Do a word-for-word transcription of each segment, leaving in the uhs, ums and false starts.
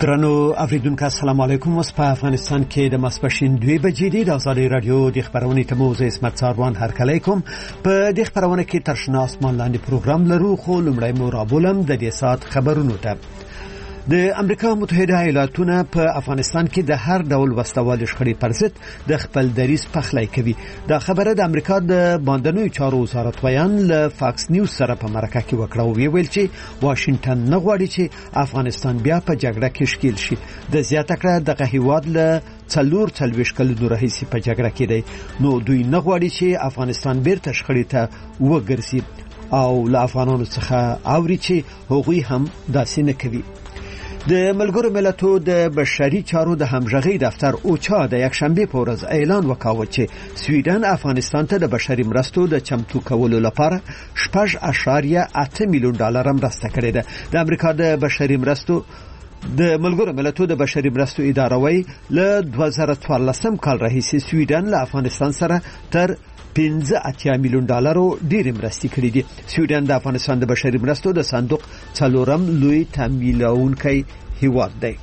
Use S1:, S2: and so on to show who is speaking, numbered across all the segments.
S1: درنو اوریدونکو السلام علیکم. اوس په افغانستان کې د ماسپښین دوه بجې دي. د آزادۍ رادیو د خبرونې تموز اسمت ساروان هر کله کوم په د خبرونه کې ترشنا اسمان لاندې پروګرام لرو، خو لمړی مو رابولم د دې سات خبرونو ته. د امریکا متحده ایالاتونه په افغانستان کې د هر ډول وسلوال شخړې پر ضد د خپل دریځ پخلی کوي. دا خبره د امریکا د باندنوي چارو وزارت ویان له فاکس نیوز سره په مرکه کې وکړه او ویل چې واشنگټن نه غواړي چې افغانستان بیا په جګړه کې ښکیل شي. د زیاته کړه دغه هیواد له څلور څلوېښت کلونو راهیسې په جګړه کې دی، نو دوی نه غواړي چې افغانستان بیرته شخړې ته وګرځي او له افغانانو څخه اوري چې هغوی هم داسې نه کوي. د ملګرو ملتونو د بشري چارو د همغږي دفتر اوچا د یکشنبه په ورځ اعلان وکاوه چې سویډن افغانستان ته د بشري مرستو د چمتو کولو لپاره شپږ اعشاریه اته میلیون ډالر مرسته کړې ده. د امریکا د بشري مرستو د ملګرو ملتونو د بشري مرستو اداره وایي له دوه زره څوارلسم کال راهیسې سویډن له افغانستان سره تر پنځه اتیا میلیون ډالرو ډېرې مرستې کړې دي. سویډن د افغانستان د بشري مرستو د صندوق څلورم لوی تمویلونکی هیواد دی.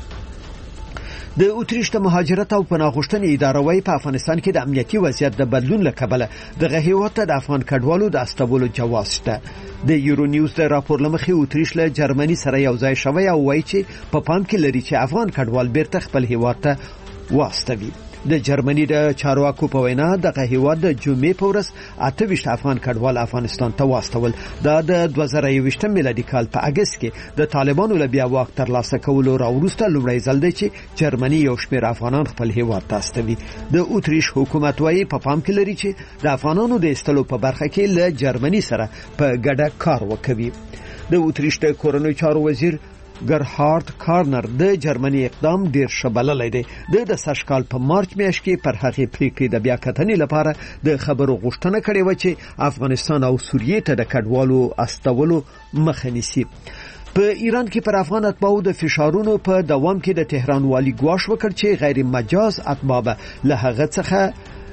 S1: د اتریش د مهاجرت او پناه غوښتنې اداره وايي په افغانستان کې د امنیتي وضعیت د بدلون له کبله دغه هیواد ته د افغان کډوالو د استولو جواز شته. د یورو نیوز د راپور لمخې اتریش له جرمني سره یو ځای شوی او وايي چې په پام کې لري چې افغان کډوال بیرته خپل هیواد ته واستوي. د جرمني د چارواکو په وینا دغه هیواد د جمعې په ورځ اته ویشت افغان کډوال افغانستان ته واستول. دا د دوه زره یوویشتم میلادي کال په اگست کې د طالبانو له بیا واک ترلاسه کولو راوروسته لومړی ځل دی چې جرمني یو شمېر افغانان خپل هیواد ته استوي. د اتریش حکومت وايي په پام کې لري چې د افغانانو د ایستلو په برخه کې له جرمني سره په ګډه کار وکوي. د اتریش د کورنۍ چارو وزیر ګرهارد کارنر د جرمني اقدام ډیر شبللی دی. د سږ کال په مارچ میاشت کې پر هغې پریکړې د بیا کتنې لپاره د خبرو غوښتنه کړې و چې افغانستان او سوریې ته د کډوالو استولو مخه نیسي. په ایران کې پر افغان اتباعو د فشارونو په دوام کې د تهران والی ګواښ وکړ چې غیر مجاز اتباع به له هغه څخه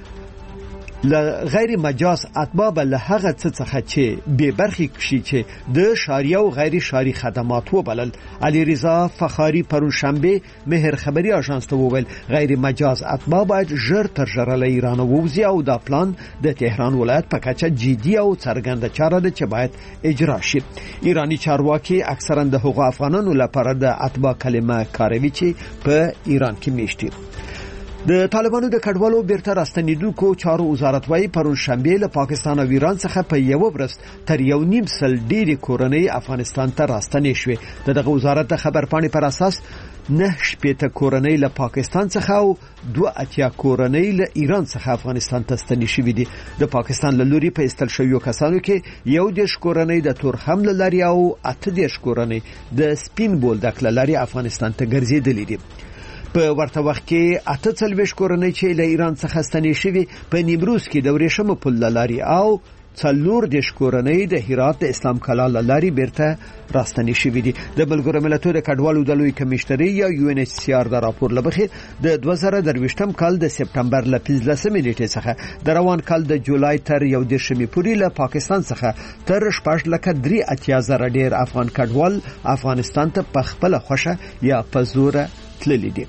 S1: ل غیر مجاز اتباع له هغه څه څخه چې به برخې کشي چې د شاریه او غیر شاری خدمات وبلل. علی رضا فخاری پرون شنبه مهر خبری آژانس ته وویل غیر مجاز اتباع باید ژر تر ژره له ایران ووځي او دا پلان د تهران ولایت په کچه جدي او څرګنده چاره ده چې باید اجرا شي. ایرانی چارواکي اکثرا د حقوق افغانانو لپاره د اتباع کلمه کاروي چې په ایران کې میشتي. د طالبانو د کډوالو بیرته راستنیدونکو چارو وزارت وايي پرون شنبه له پاکستان او ایران څخه په یو ورځ تر یو نیم سل ډېرې کورنۍ افغانستان ته راستنې شوې. دغه وزارت د خبرپاڼې پر اساس نه شپېته کورنۍ له پاکستان څخه او دوه اتیا کورنۍ له ایران څخه افغانستان ته ستنې شوې دي. د پاکستان له لوري په ایستل شویو کسانو کې یو دېرش کورنۍ د تور حمله لري او اته دېرش کورنۍ د سپین بولدک لري افغانستان ته ګرځېدلې دي. په ورته وخت کې اته څلوېښت کورنۍ چې له ایران څخه ستنې شوې په نیمروز کې د ورېښمو پل لاري او څلور دېرش کورنۍ د هرات د اسلام کلا لاري بیرته راستنې شوې دي. د ملګرو ملتونو د کډوالو د لوی کمیشنري یا یو ان ایچ سی آر د راپور لمخې د دوه زره درویشتم کال د سپتمبر له پنځلسمې نیټې څخه د روان کال د جولای تر یو دېرشمې پورې له پاکستان څخه تر شپږ لکه درې اتیا زره ډېر افغان کډوال افغانستان ته په خپله خوښه یا په زوره تللي دي.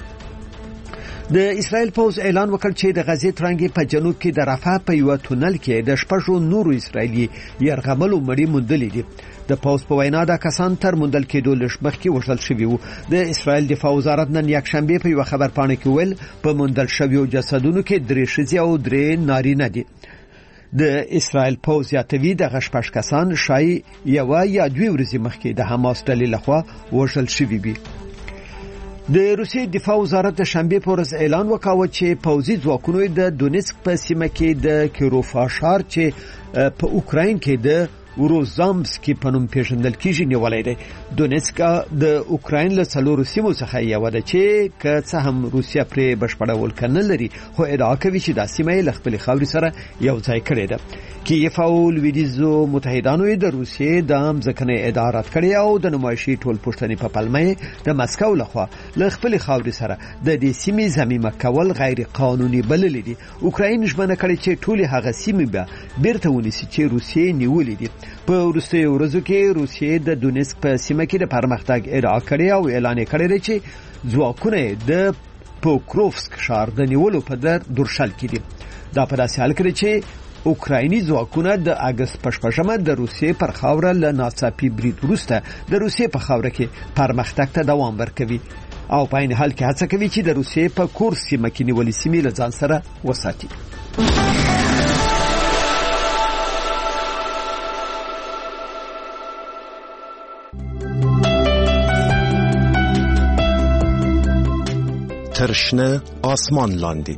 S1: د اسرائیل پوز اعلان وکړ چې د غزې ترانګې په جنوب کې د رفح په یو تونل کې د شپږو نورو اسرائیلي یرغملو مړي موندلي دي. د پوز په وینا دا کسان تر موندل کېدو لږ مخکې وژل شوي وو. د اسرائیل دفاع وزارت نن یکشنبه په یو خبرپاڼه کې ویل په موندل شویو جسدونو کې درې ښځې او درې نارینه دي. د اسرائیل پوز زیاتوي دغه شپږ کسان شایي یوه یا دوې ورځې مخکې د حماس ډلې لخوا وژل شوي وي. د روسیې دفاع وزارت د شنبه په ورځ اعلان وکاوه چې پوځي ځواکونو د دونیتسک په سیمه کې د کیروفا ښار چې په اوکراین کې د وروزامسکی په نوم پیژندل کیږي نیولای دی. دونیتسک د اوکراین له څلورو سیمو څخه یوه ده چې که څه هم روسیه پرې بشپړه ولکه نه لري، خو ادعا کوي چې دا سیمه یې له خپلې خاورې سره یو ځای کړې ده. کیف او لویدیځو متحدانو د روسیې د ځمکنۍ اداره رد کړې او د نمایشي ټول پوښتنې په پلمه د مسکو لخوا له خپلې خاورې سره د دې سیمې ضمیمه کول غیر قانوني بللې دي. اوکراین ژمنه کړې چې ټولې هغه سیمې به بیرته ونیسي چې روسیې نیولې دي. په وروستیو ورځو کې روسیې د دونیسک په سیمه کې د پرمختګ ادعا کړې او اعلان کړی دی چې ځواکونه د پوکروفسک ښار د نیولو په در درشل کې دي. دا په داسې حال کې چې اوکرایني ځواکونه د اگست په شپږمه د روسیې پر خاوره له ناڅاپي برید وروسته د روسیې په خاوره کې پرمختګ ته دوام ورکوي او په عین حال کې هڅه کوي چې د روسیې په کورس سیمه کې نیولې سیمې له ځان سره وساتي.
S2: ترشنه آسمان لاندې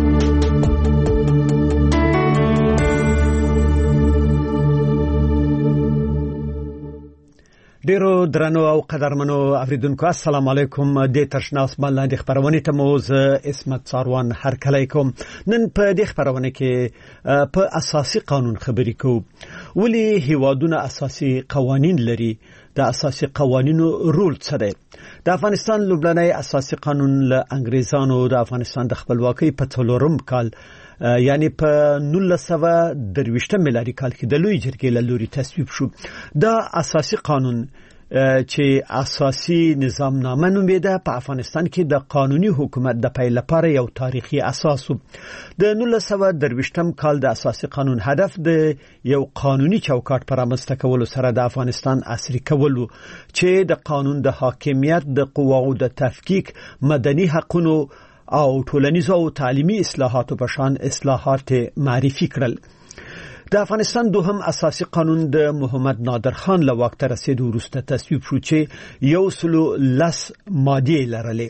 S1: ډیرو درنو او قدرمنو اوریدونکو السلام علیکم. د ترشنه آسمان لاندې خبرونه ته مو زه اسمت ساروان هرکلی کوم. نن په دې خبرونه کې په اساسي قانون خبرې کوو. ولی هیوادونه اساسي قوانین لري؟ د اساسي قوانینو رول څه دی؟ د افغانستان لومړنی اساسي قانون له انګریزانو د افغانستان د خپلواکۍ په څلورم کال یعنی په نولس سوه درویشتم میلادي کال کې د لوی جرګې له لوري تصویب شو. دا اساسي قانون چې اساسي نظام نامه نومیده په افغانستان کې د قانوني حکومت د پیل لپاره یو تاریخي اساس و. د نولس سوه درویشتم کال د اساسي قانون هدف د یو قانوني چوکاټ پر رامنځته کولو سره د افغانستان عصري کول و چې د قانون د حاکمیت، د قواو د تفکیک، مدني حقوقو او ټولنیزو او تعلیمي اصلاحاتو په شان اصلاحات معرفي کړل. د افغانستان دوهم اساسي قانون د محمد نادر خان له واک ته رسیدو وروسته تصویب شو چې یو سلو لس مادې لرلې.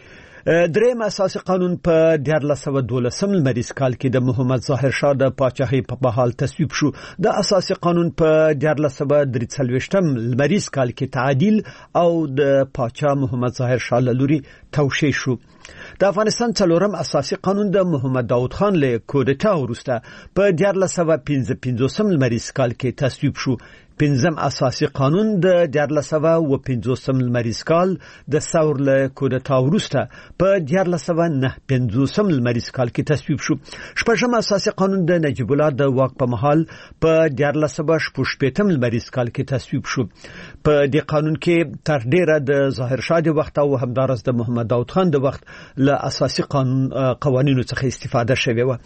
S1: دریم اساسي قانون په دیارلس سوه دولسم لمریز کال کې د محمد ظاهر شاه د پاچاهۍ په بحال تصویب شو. د اساسي قانون په دیارلس سوه درې څلوېښتم لمریز کال کې تعدیل او د پاچا محمد ظاهر شاه له لوري توشیح شو. د افغانستان څلورم اساسي قانون د محمد داود خان له کودتا وروسته په دیارلس سوه پنځه پنځوسم لمریز کال کې تصویب شو. پنځم اساسي قانون د دیارلس سوه اوه پنځوسم لمریز کال د ثور له کودتا وروسته په دیارلس سوه نهه پنځوسم لمریز کال کې تصویب شو. شپږم اساسي قانون د نجیب الله د واک په مهال په دیارلس سوه شپږ شپېتم لمریز کال کې تصویب شو. په دې قانون کې تر ډیره د ظاهر شاه د وخت او همدارس د محمد داود خان د وخت له اساسي قانون قوانینو څخه استفاده شوه و.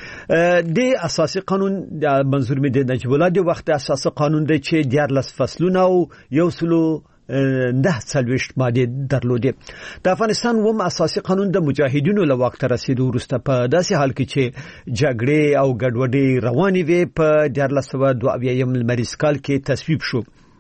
S1: د اساسي قانون د منظور می د نجیب الله د وخت اساسي قانون د چې دیارلس فصلونه او یو سلو نه څلوېښت مادې درلودې. د افغانستان وم اساسي قانون د مجاهدینو له واک ته رسیدو وروسته په داسې حال کې چې جګړې او ګډوډي روانې وې په دیارلس سوه دوه اویایم لمریز کال کې تصویب شو.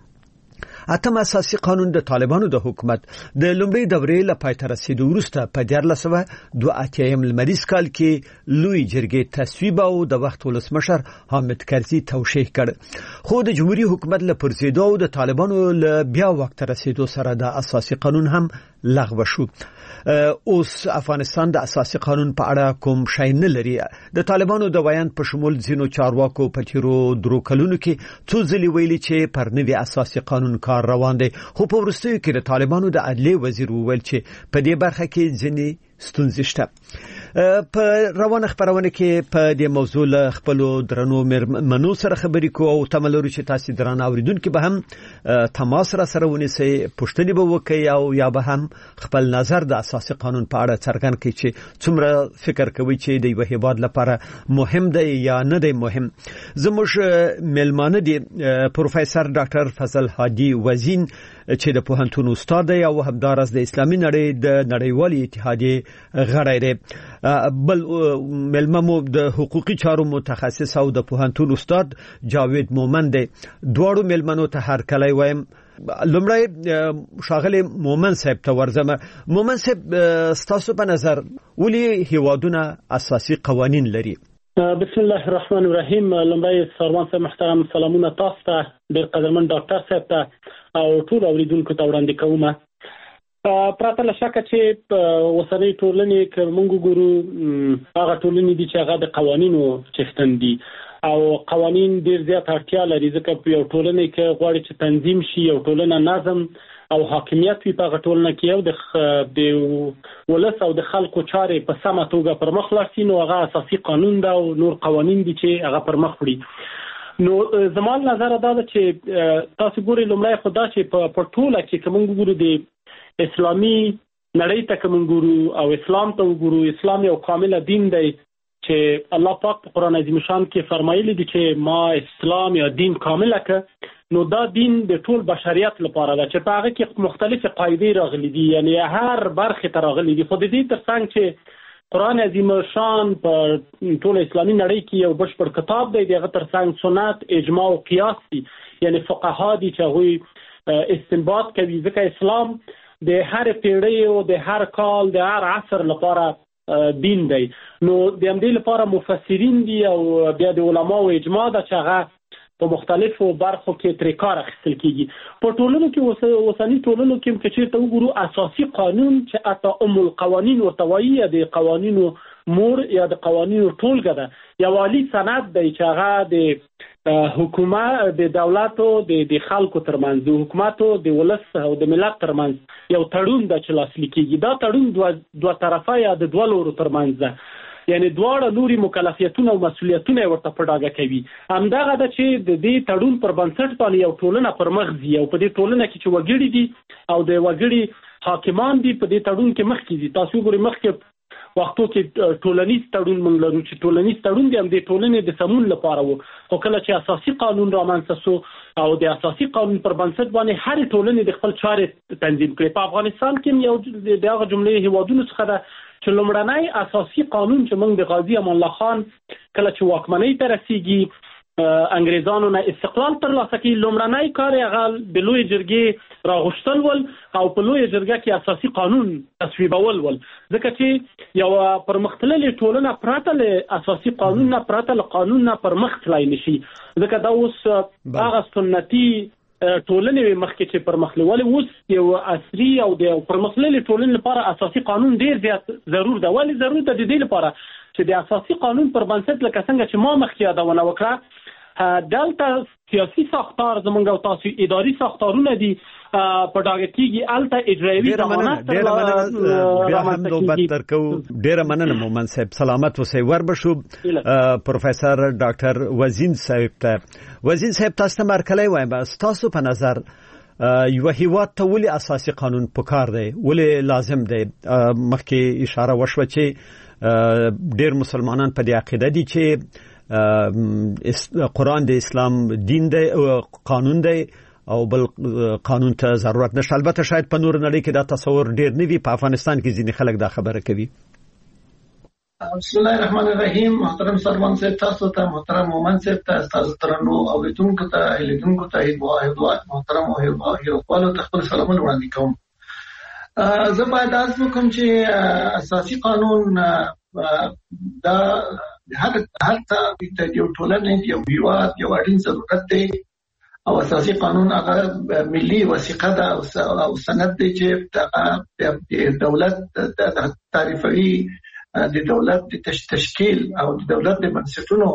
S1: اتم اساسي قانون د طالبانو د حکومت د لومړۍ دورې له پای ته رسیدو وروسته په دیارلس سوه دوه اتیایم لمریز کال کې لوی جرګې تصویب او د وخت ولسمشر حامد کرزي توشیح کړ. خو د جمهوریت حکومت له پرځېدو او د طالبانو له بیا وخت رسیدو سره د اساسي قانون هم لغوه شو. اوس افغانستان د اساسي قانون په اړه کوم شی نه لري. د طالبانو د ویان په شمول ځینو چارواکو په تیرو درو کلونو کې څو ځلې ویلي چې پر نوي اساسي قانون کار روان دی، خو په وروستیو کې د طالبانو د عدلیې وزیر وویل چې په دې برخه کې ځینې ستونزې شته. په روانه خبرونه کې په دې موضوع له خپل درنو منو سره خبرې کوو او تملوري چې تاسو درنه اوریدونکو به هم تماس را سره ونیسئ، پوښتنې به وکړئ او یا به هم خپل نظر د اساسي قانون په اړه څرګند کړئ چې څومره فکر کوي چې د یو هیواد لپاره مهم دی یا نه دی مهم. زموږ ملمانه دی پروفیسور ډاکټر فضل هادي وزین چې د پوهنتون استاد دی او همدارس د اسلامي نړۍ د نړیوالې اتحادیې غړی دی. بل ملممو د حقوقي چارو متخصص او د پوهنتون استاد جاوید مومن دی. دواړو ملمنو ته هر کله وایم. لومړی شاغلی مومن صاحب ته ورځم. مومن صاحب ستاسو په نظر ولې هیوادونه اساسي قوانین لري؟
S3: بسم الله الرحمن الرحیم. لومړی سروان صاحب محترم سلامونه تاسو ته، ډېر قدرمن ډاکټر صاحب ته او ټول اوریدونکو ته وړاندې کوم. پراته له شکه چې اوسنۍ ټولنې که موږ وګورو هغه ټولنې دي چې هغه د قوانینو څښتن دي او قوانین ډېر زیات اړتیا لري، ځکه په یو ټولنه کې غواړي چې تنظیم شي، یو ټولنه نظم او حاکمیت وي په هغه ټولنه کې، او د ولس او د خلکو چارې په سمه توګه پر مخ لاړ شي، نو هغه اساسي قانون ده او نور قوانین دي چې هغه پر مخ وړي. نو زموږ نظر دا ده چې تاسو ګورئ لومړی خو دا چې په ټوله کې که موږ ګورو د اسلامي نړۍ ته که موږ ګورو او اسلام ته وګورو، اسلام یو کامله دین دی چې الله پاک په قرآن عظیم شان کې فرمایلی دي چې ما اسلام یا دین کامله که، نو دا دین د ټول بشریت لپاره ده چې په هغه کې مختلف قاعدې راغلي دي، یعنی هر برخې ته راغلي دي. خو د دې ترڅنګ چې قرآن عظیم شان په ټول اسلامي نړۍ کې یو بشپړ کتاب دی، دغه ترڅنګ سنت، اجماع او قیاس دي، یعنی فقها دي چې هغوی استنباط کوي، ځکه اسلام د هر پیړۍ او د هر کال د هر عصر لپاره دین دی. نو د همدې لپاره مفسرین دي او بیا د علماو اجماع ده چې هغه په مختلفو برخو کې ترې کار اخیستل کیږي. په ټولنو کې اوسني ټولنو کې که چېرته وګورو اساسي قانون چې اته ام القوانین ورته وایي، د قوانینو مور یا د قوانینو ټولګه ده، یو عالي سند دی چې هغه د حکومت د دولتو د خلکو ترمنځ، د حکومتو د ولس او د ملت ترمنځ یو تړون ده چې لاسلیک کیږي. دا تړون دوه دوه طرفه یا د دوه لورو ترمنځ ده، یعنی دواړه لوري مکلفیتونه او مسؤلیتونه ورته په ډاګه کوي. همدغه ده چې د دې تړون پر بنسټ باندې یو ټولنه پر مخ ځي او په دې ټولنه کې چې وګړي دي او د وګړي حاکمان دي په دې تړون کې مخکې دي. تاسو ګورئ مخکې وختو کې ټولنیز تړون موږ لرو چې ټولنیز تړون دی هم د ټولنې د سمون لپاره وو، خو کله چې اساسي قانون رامنځته شو او د اساسي قانون پر بنسټ باندې هر ټولنې د خپل چارې تنظیم کړي. په افغانستان کې یو د هغه جملې هیوادونو څخه ده چې لومړنی اساسي قانون چې موږ د غازي امان الله خان کله چې واکمنۍ ته رسیږي، انګریزانو نه استقلال ترلاسه کړي، لومړنی کار یې هغه د لویې جرګې راغوښتل ول او په لویې جرګه کې اساسي قانون تصویبول ول، ځکه چې یو پرمختللې ټولنه پرته له اساسي قانون نه، پرته له قانون نه پرمخ تللی نشي، ځکه دا اوس هغه سنتي ټولنې مخکې چې پرمخلي، ولې اوس یو عصري او د پرمختللې ټولنې لپاره اساسي قانون ډیر زیات ضرور ده. ولې ضرور ده؟ د دې لپاره چې د اساسي قانون پر بنسټ لکه څنګه چې ما مخکې یادونه وکړه، دلته سیاسي ساختار زمونږ او تاسو اداري ساختارونه دي په ډاګه کېږي، هلته اجرایوي ضمانت
S1: بیا هم نوبت درکو. ډېره مننه مومن صاحب، سلامت اوسئ. وربشو پروفیسر ډاکټر وزین صاحب ته. وزین صاحب تاسو ته مرکلی وایم، ستاسو په نظر یو هیواد ته ولې اساسي قانون پکار دی، ولې لازم دی؟ مخکې اشاره وشوه چې ډېر مسلمانان په دې عقیده دي چې قرآن د اسلام دین دی، قانون دی او بل قانون ته ضرورت نشته. البته شاید په نور نړۍ کې دا تصور ډیر نه وي، په افغانستان کې ځینې خلک دا خبره کوي.
S4: بسم الله الرحمن الرحیم. محترم سروان صاحب تاسو ته، محترم مومن صاحب ته، تاسو ترنو او لیدونکو ته لیدونکو ته هیواد محترم او هیوادوالو ته خپل سلامونه وړاندې کوم. زه باید عرض وکړم چې اساسي قانون دا هر هر ته یو ټولنه یو هیواد یو اړین ضرورت دی او اساسي قانون هغه ملي وثیقه ده او سند دی چې د دولت تعریفوي، د دولت د تشکیل او د دولت د بنسټونو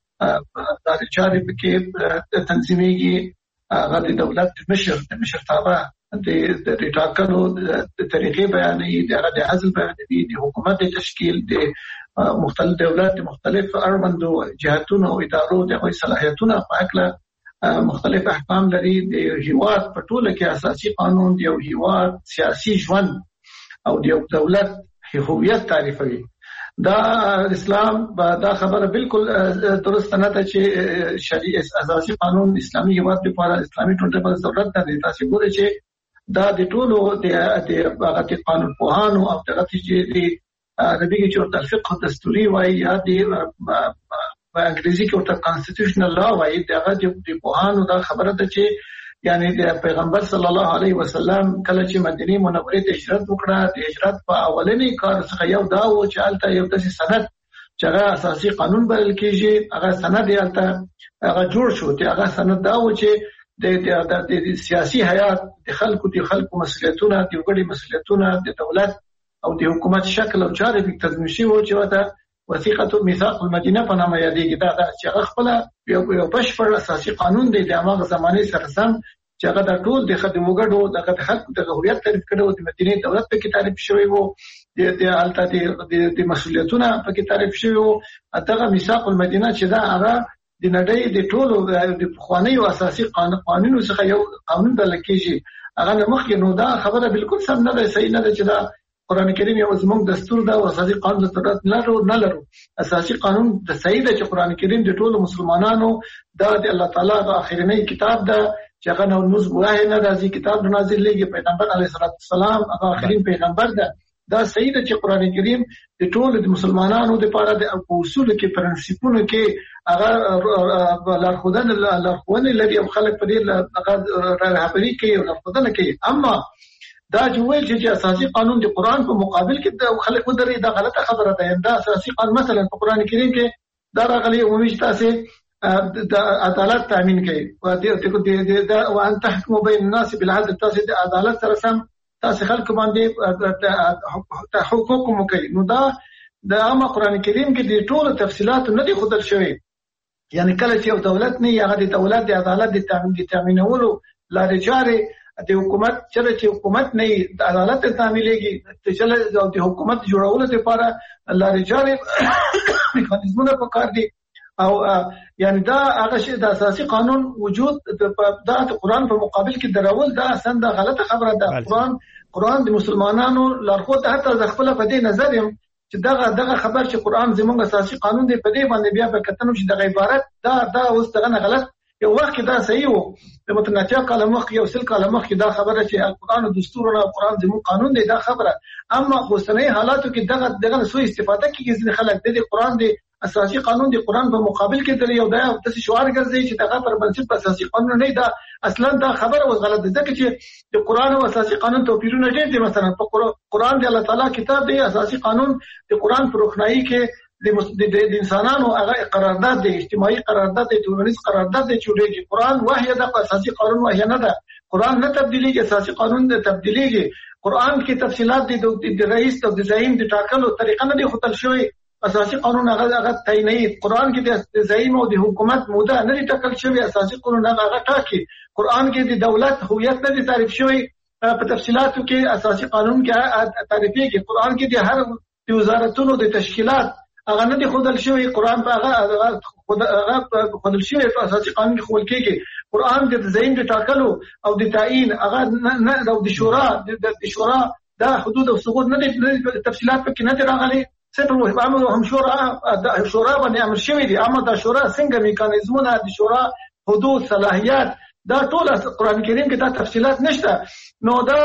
S4: د چارې پکې تنظیمېږي. هغه د دولت د مشر د مشرتابه د ټاکنو د طریقې بیانوي، د عزل بیانوي، د حکومت د تشکیل، د مختلف دولت د مختلف اړوندو جهاتونو او ادارو د غوي صلاحیتونو په اړه مختلف احکام لري. د هیواد په ټوله کې اساسي قانون د یو هیواد سیاسي ژوند او د یو دولت هویت تعریفوي. دا اسلام دا خبره بالکل درست نه ده چې شریعت اساسي قانون اسلامي هیواد لپاره اسلامي ټولنه په ضرورت ده. تاسو ګورئ چې دا د ټولو د هغه قانون پوهانو او دغه چې د عربي کې ورته فقه دستوري وایي یا د په انګریزي کې ورته کانسټیټیوشنل لا وایي، دغه د پوهانو دا خبره ده چې یعنی د پیغمبر صلی الله علیه وسلم کله چې مدینه منوره ته هجرت وکړه، د هجرت په اولنی کار څخه یو دا و چې الته یو داسې سند چې هغه اساسي قانون بلل کېږي، هغه سند یې الته هغه جوړ شو. چې هغه سند دا و چې د د سیاسي حیات د خلکو د خلکو مسؤلیتونه، د وګړي مسؤلیتونه، د دولت او د حکومت شکل او چارې په تنظیم شي و چې وته وثیقه میثاق المدینه په نامه یادېږي. دا چې هغه خپل یو بشپړ اساسي قانون دی د هغه زمانه سره سم چې هغه د ټول د خدمت وګړو د خلکو د هویت تعریف کړو، د مدینه دولت په کې تعریف شوی وو، د الته د مسؤلیتونه په کې تعریف شوی وو. دغه میثاق المدینه چې دا هغه د نړۍ د ټولو د خوانیو اساسي قانونو څخه یو قانون بلل کېږي هغه مخکې نو دا خبره بالکل سم نه ده صحیح نه ده چې دا قران کریم یو زموږ دستور دا او اساسي قانون د ضرورت نه لرو نه لرو اساسي قانون د صحیح ده چې قران کریم د ټولو مسلمانانو دا د الله تعالی د اخرنی کتاب ده چې هغه نو نوز واه نه راځي کتاب نازل لګي پیغمبر علیه السلام هغه اخرین پیغمبر ده دا صحیح ده چې قران کریم د ټولو د مسلمانانو لپاره د اصول کې پرنسپونو کې هغه لارښودنه لارښوونه لري او خلک په دې هغه رهبري کوي او لارښودنه کوي اما دا چې وایي چې اساسي قانون د قران په مقابل کې د خلک ودرې دا غلطه خبره ده دا اساسي قانون مثلا په قران کریم کې دا راغلي عمومي تاسو د عدالت تامین کوي او د او ان تحكم بين الناس بالعدل تاسو د عدالت سره سم تاسو خلک باندې حقوق کوي نو دا د عامه قران کریم کې د ټولو تفصيلات نه دي خدل شوی یعنی کله چې یو دولت نه هغه د دولت د عدالت د تامینولو لارې چارې د حکومت چې حکومت نه د عدالت تعمیلېږي چې د حکومت جوړولو لپاره لارې چارې میکانیزمونه پکار دي او یعنی دا هغه شی د اساسي قانون وجود د قرآن په مقابل کې درول دا اصلا دا غلطه خبره ده قرآن قرآن د مسلمانانو لارښود حتی ځخپل په دې نظر يم چې دغه دغه خبر چې قرآن زموږ اساسي قانون دی په دې باندې بیا په کتنو چې د عبارت دا دا اوس دغه غلط یو وخت دا صحیح وو د متناقض کلام مخ یو سل کلام مخ دا خبره چې قرآن او دستور او قرآن زموږ قانون دی دا خبره اما اوسنۍ حالاتو کې دغه دغه سوء استفاده کوي چې خلک د قرآن دی اساسي قانون دی قرآن په مقابل کې دري او دا د شعار ګرځي چې دغه پر بنسټ په اساسي قانون نه دا اصلا دا خبره و غلط ده چې د قرآن او اساسي قانون توپیرونه ډېر دي مثلا په قرآن دی الله تعالی کتاب دی اساسي قانون د قرآن پر روښنايي کې د انسانانو هغه قرارداد دی اجتماعي قرارداد دی ټولنیز قرارداد دی چې د قرآن وحی د اساسي قانون وحی نه ده قرآن نه تبدیلیږي اساسي قانون نه تبدیلیږي قرآن کې تفصيلات دي د رئیس او د زعیم د ټاکلو طریقه نه دی خپل شوی اساسي قانون هغه هغه تعیني قرآن کې د زعیم او د حکومت موده نه دی ټاکل شوی اساسي قانون هغه ټاکي قرآن کې د دولت هویت نه دی تعریف شوی په تفصيلاتو کې اساسي قانون کې تعریفېږي قرآن کې د هر د وزارتونو د تشکیلات هغه نه دی خودل شوی قرآن په هغه هغه خودل شوی په اساسي قانون کې خول کېږي قرآن د زعیم د ټاکلو او د تعیین هغه نه او د شورا د شورا دا حدود او سقوط نه دي تفصيلات په کې نه راغلي سپر وه امر هم شورا د شورا باندې امر شوی دي اما د شورا څنګه میکانیزمونه د شورا حدود صلاحیت دا ټول قرآن کریم کې دا تفصيلات نشته نو دا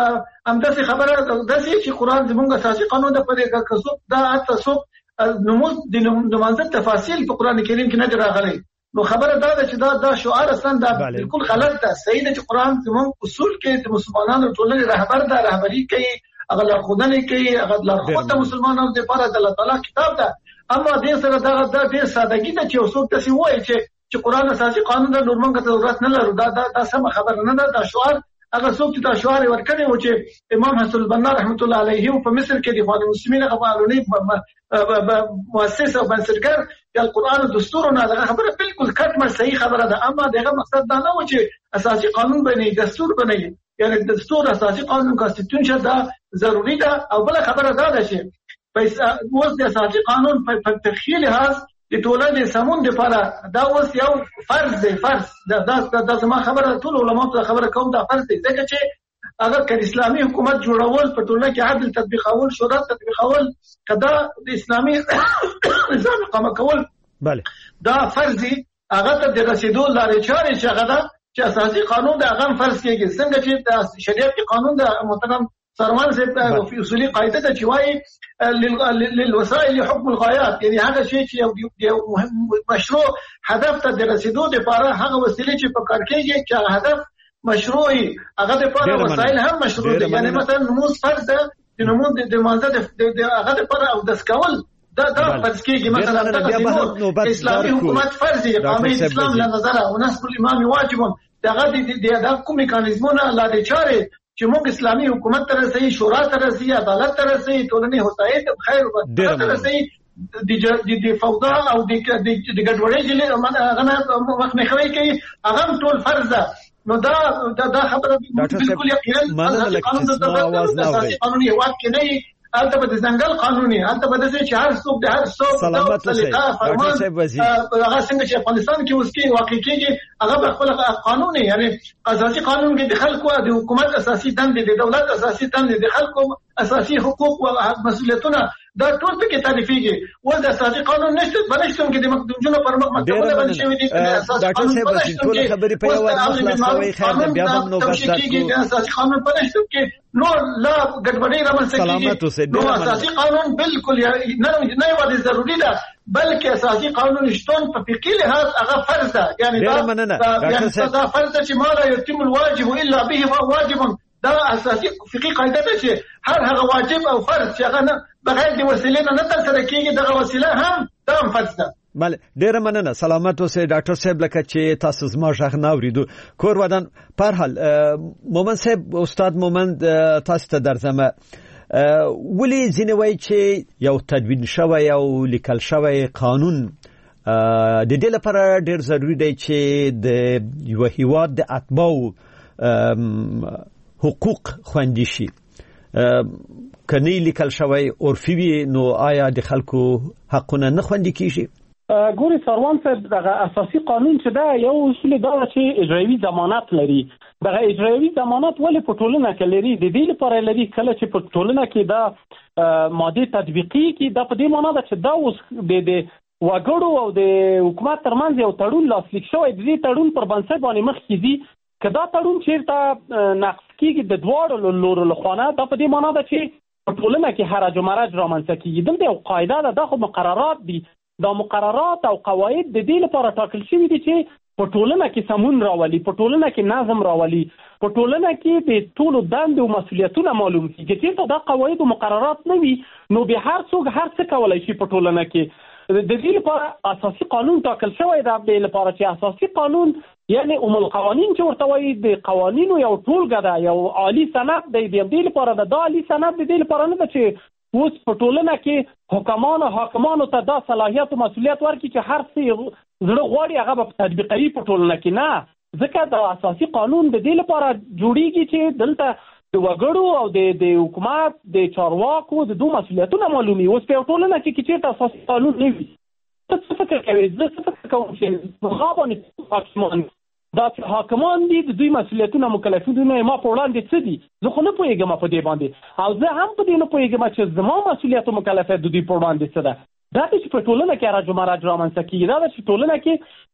S4: همداسې خبره داسې چې قرآن زموږ اساسي قانون د پدې کسب دا تاسو نموز د نمازت تفاصیل په قرآن کریم کې نه راغلي نو خبره دا ده چې دا دا شعار اصلا دا بالکل غلط ده صحیح ده چې قرآن زموږ اصول کې د مسلمانانو ټولنې رهبر ده رهبری کوي هغه لارښودنه کوي هغه لارښود د مسلمانانو لپاره د الله تعالی کتاب ده اما دې سره دا د دې سادهګي ده چې اوسو تاسو وایي چې چې قرآن اساسي قانون د نورمنګ ته ضرورت نه لري دا دا سم خبره نه ده دا شعار هغه څوک چې دا شعار ورکړي و چې امام حسن البنا رحمت الله علیه په مصر کې د اخوان المسلمین غوالونی مؤسس او بنسټګر د قرآن او دستورونه دا خبره بالکل کټمه صحیح خبره ده اما دغه مقصد دا نه و چې اساسي قانون بنئ دستور بنئ یعنی دستور اساسي قانون کانستیټیوشن دا ضروری ده او بل خبره دا ده چې اوس د اساسي قانون په تخیل لحاظ د ټولنې سمون لپاره دا اوس یو فرض دی فرض دا دا زما خبره ټول علماء ته خبره کوم دا فرض دی ځکه چې اگر کله اسلامي حکومت جوړول په ټولنه کې عدل تطبیقول شورا تطبیقول کدا د اسلامي نظام اقامه کول
S1: bale
S4: دا فرض دی هغه ته د رسیدو لارې چارې چې هغه دا چې اساسي قانون د هغه فرض کېږي څنګه چې د شریعت قانون د محترم سروان سے په اصولي قاعده ته چوي للوسائل حكم الغايات یعنی هغه شی چې یو مشروع هدف ته د رسیدو لپاره هغه وسیله چې په کار کېږي چې هدف مشروعي هغه لپاره وسایل هم مشروع دي یعنی مثلا نموز فرض ده د نموز د مانزه د هغه لپاره او د سکول دا دا فرض کېږي مثلا اسلامي حکومت فرض دی قانون اسلام له نظره او نسب الامام واجب دغه د کوم میکانیزمونه لارې چارې چې موږ اسلامي حکومت ته رسېږي شورا ته رسېږي عدالت ته رسېږي ټولنې هوساینې ته خیر ته رسېږي د د فوضا او د د ګډوډۍ جلې هغه وخت نه خوي کوي هغه ټول فرض ده نو دا دا خبره بالکل یقینا قانون د دولت اساسي قانوني هواد کې نه هلته به د ځنګل قانوني هلته به داسې چې هر څوک د هر څوک
S1: سلامت
S4: سلیقه فرمان هغه څنګه چې افغانستان کې اوس کې واقع کېږي هغه به خپل قانوني یعنی اساسي قانون کې د خلکو د حکومت اساسي دندې د دولت اساسي دندې د خلکو اساسي حقوق او مسؤلیتونه دا ټول پکې تعریفېږي. ول د اساسي قانون نشته بنشتم کې د مقدمجونو پر مخ مکتبونه باندې شوی دي اساسي قانون ټول خبرې په یو ور خلاصوي. خیر د بیا هم نو بس د اساسي قانون په نشته کې نو لا ګډوډي رامنځته کیږي. نو اساسي قانون بالکل نه نه یوازې ضروري ده بلکې اساسي قانون شتون په فقهي لحاظ هغه فرض ده. یعنی دا یعنی دا فرض چې ما لا يتم الواجب الا به فهو واجب. دا اساسي فقهي قاعده ده چې هر هغه واجب او فرض چې هغه بغیر د وسیلې نه ترسره کیږي دغه وسیله هم دا هم فرض ده.
S1: بله ډیره مننه. سلامت اوسئ ډاکټر صاحب. لکه چې تاسو زما غږ نه اوریدو کور ودان په هر حال مومن صاحب استاد مومن تاسو ته درځم ولی ځینې وایي چې یو تدوین شوی او لیکل شوی قانون د دې لپاره ډیر ضروری دی چې د یو هیواد د اتباعو حقوق خوندي شي. کني لیکل شوی عرفي وي نو آیا د خلکو حقونه نه خوندي کیږي؟
S3: ګوري سروان صاحب دغه اساسي قانون چې دا یو اصول دا چې اجرایي ضمانت لري. دغه اجرایي ضمانت ولې په ټولنه کې لري؟ د دې لپاره لري کله چې په ټولنه کې دا ماده تطبیقي کې دا په دې معنی ده چې دا اوس د وګړو او د حکومت ترمنځ یو تړون لاسلیک شوی. د دې تړون پر بنسټ باندې مخ کیږي که دا تړون چیرته نقض کیږي د دواړو لورو لخوا نه دا په دې معنی ده چې په ټولنه کې حرج و مرج رامنځته کیږي. دلته یو قاعده ده دا خو مقررات دي. دا مقررات او قواعد د دې لپاره ټاکل شوي دي چې په ټولنه کې سمون راولي، په ټولنه کې نظم راولي، په ټولنه کې د ټولو دندې او مسؤلیتونه معلوم کیږي. چې دا قواعد او مقررات نه وي نو به هر څوک هر څه کولای شي په ټولنه کې. د دې لپاره اساسي قانون ټاکل شوی دی. د لپاره چې اساسي قانون یعنی ام القوانین چې ورته وایي د قوانینو یو ټولګه ده، یو عالی سند دی. د دې لپاره د عالی سند د دې لپاره نه ده چې اوس په ټولنه کې حکمان او حاکمانو ته دا صلاحیت او مسؤلیت ورکړي چې هر څه زړه غواړي هغه به تطبیقوي په ټولنه کې. نه، ځکه د اساسي قانون د دې لپاره جوړیږي چې دلته د وګړو او د د حکومت د چارواکو د دوه مسؤلیتونه معلومي. اوس په ټولنه کې چې اساسي قانون نه وي څه فکر کوي؟ زه څه فکر کوم چې هغه باندې حاکمان دا چې حاکمان دي د دوی مسؤلیتونه مکلفین دي. ما په وړاندې څه دي زه خو نه پوهېږم په دې باندې، او زه هم په دې نه پوهېږم چې زما مسؤلیت او مکلفیت د دوی په وړاندې څه ده. دا چې په ټولنه کې حرج و مرج رامنځته کېږي، دا چې ټولنه کې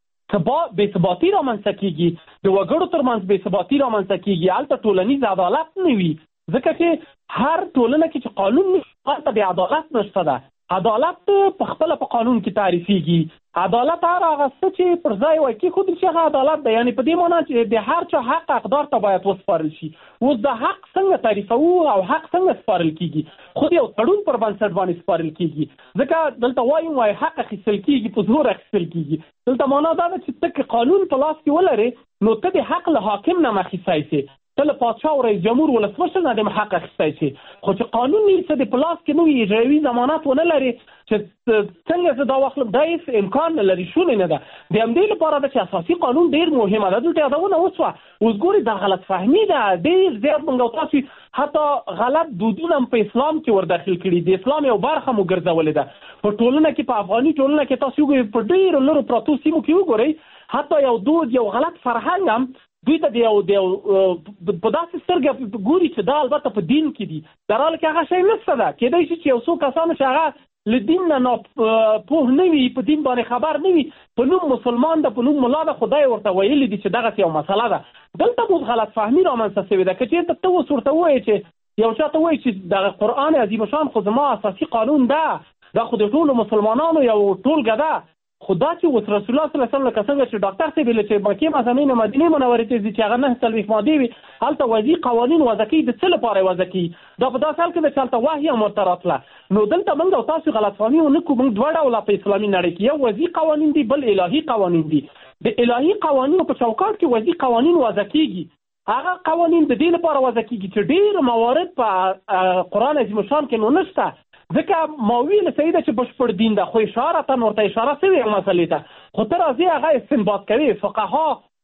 S3: بې ثباتي رامنځته کېږي، د وګړو ترمنځ بې ثباتي رامنځته کېږي. هلته ټولنیز عدالت نه وي، ځکه چې هر ټولنه کې چې قانون نشته هلته بې عدالت نشته ده. عدالت په خپل په قانون کې تعریفېږي. عدالت هر هغه څه چې پر ځای وایي کېښودل شي هغه عدالت ده. یعنې په دې معنی چې د هر چا حق حقدار ته باید وسپارل شي. اوس د حق څنګه تعریفوو او حق څنګه سپارل کېږي؟ خو یو تړون پر بنسټ باندې سپارل کېږي. ځکه دلته وایي وایي حق اخیستل کېږي، په زور اخیستل کېږي. دلته معنا دا ده چې ته که قانون په لاس کې ولرې نو ته د حق له حاکم نه اخیستی سې، ته له پادشاه او رئیس جمهور ولسمشر نه د حق اخیستی سې. خو چې قانون یې څه د په لاس کې نه وي، اجرایي ضمانت ونه لري چې څنګه زه دا واخلم، دا هېڅ امکان نه لري، شونې نه ده. د همدې لپاره ده چې اساسي قانون ډېر مهمه ده. دلته یادونه وشوه. اوس ګورې دا غلط فهمي ده ډېر زیات. موږ او تاسو حتی غلط دودونه په اسلام کې ورداخل کړي، د اسلام یو برخه مو ګرځولې ده. په ټولنه کې په افغاني ټولنه کې تاسو وګورئ په ډېرو لرو پرتو سیمو کې وګورئ حتی یو دود یو غلط فرهنګ هم دوی ته د یو د یو په داسې سترګه ګوري چې دا البته په دین کې دي، در حاله کې هغه شی نشته ده. کېدای شي چې یو څو کسانو چې هغه له دین نه ناپوه نه وي، په دین باندې خبر نه وي، په نوم مسلمان ده، په نوم ملا ده، خدای ورته ویلي دي چې دغسې یو مسله ده. دلته اوس غلط فهمي رامنځته شوې ده. که چېرته ته اوس ورته ووایې چې یو چا ته وایي چې دغه قرآن عظیم شان خو زما اساسي قانون ده، دا خو د ټولو مسلمانانو یو ټولګه ده. خو دا چې اوس رسول الله صلی الله علیه وسلم لکه څنګه چې ډاکټر صاحب ویلي چې مکې معظمې نه مدینې منورې ته ځي چې هغه نهه څلوېښت مادې وي، هلته وضعي قوانین وضع کوي. د څه لپاره یې وضع کوي؟ دا په داسې حال کې ده چې هلته وحي هم ورته راتله. نو دلته موږ او تاسو غلطفهمي ونه کړو. موږ دوه ډوله په اسلامي نړۍ کې یو وضعي قوانین دي، بل الهي قوانین دي. د الهي قوانینو په چوکاټ کې وضعي قوانین وضع کېږي. هغه قوانین د دې لپاره وضع کېږي چې ډېر موارد په قرآن عظیم شان کې نو نشته. ځکه ما ویل صحیح ده چې بشپړ دین ده، خو اشاره ته ورته اشاره شوې مسلې ته، خو ته راځې هغه استنباط کوي. فقها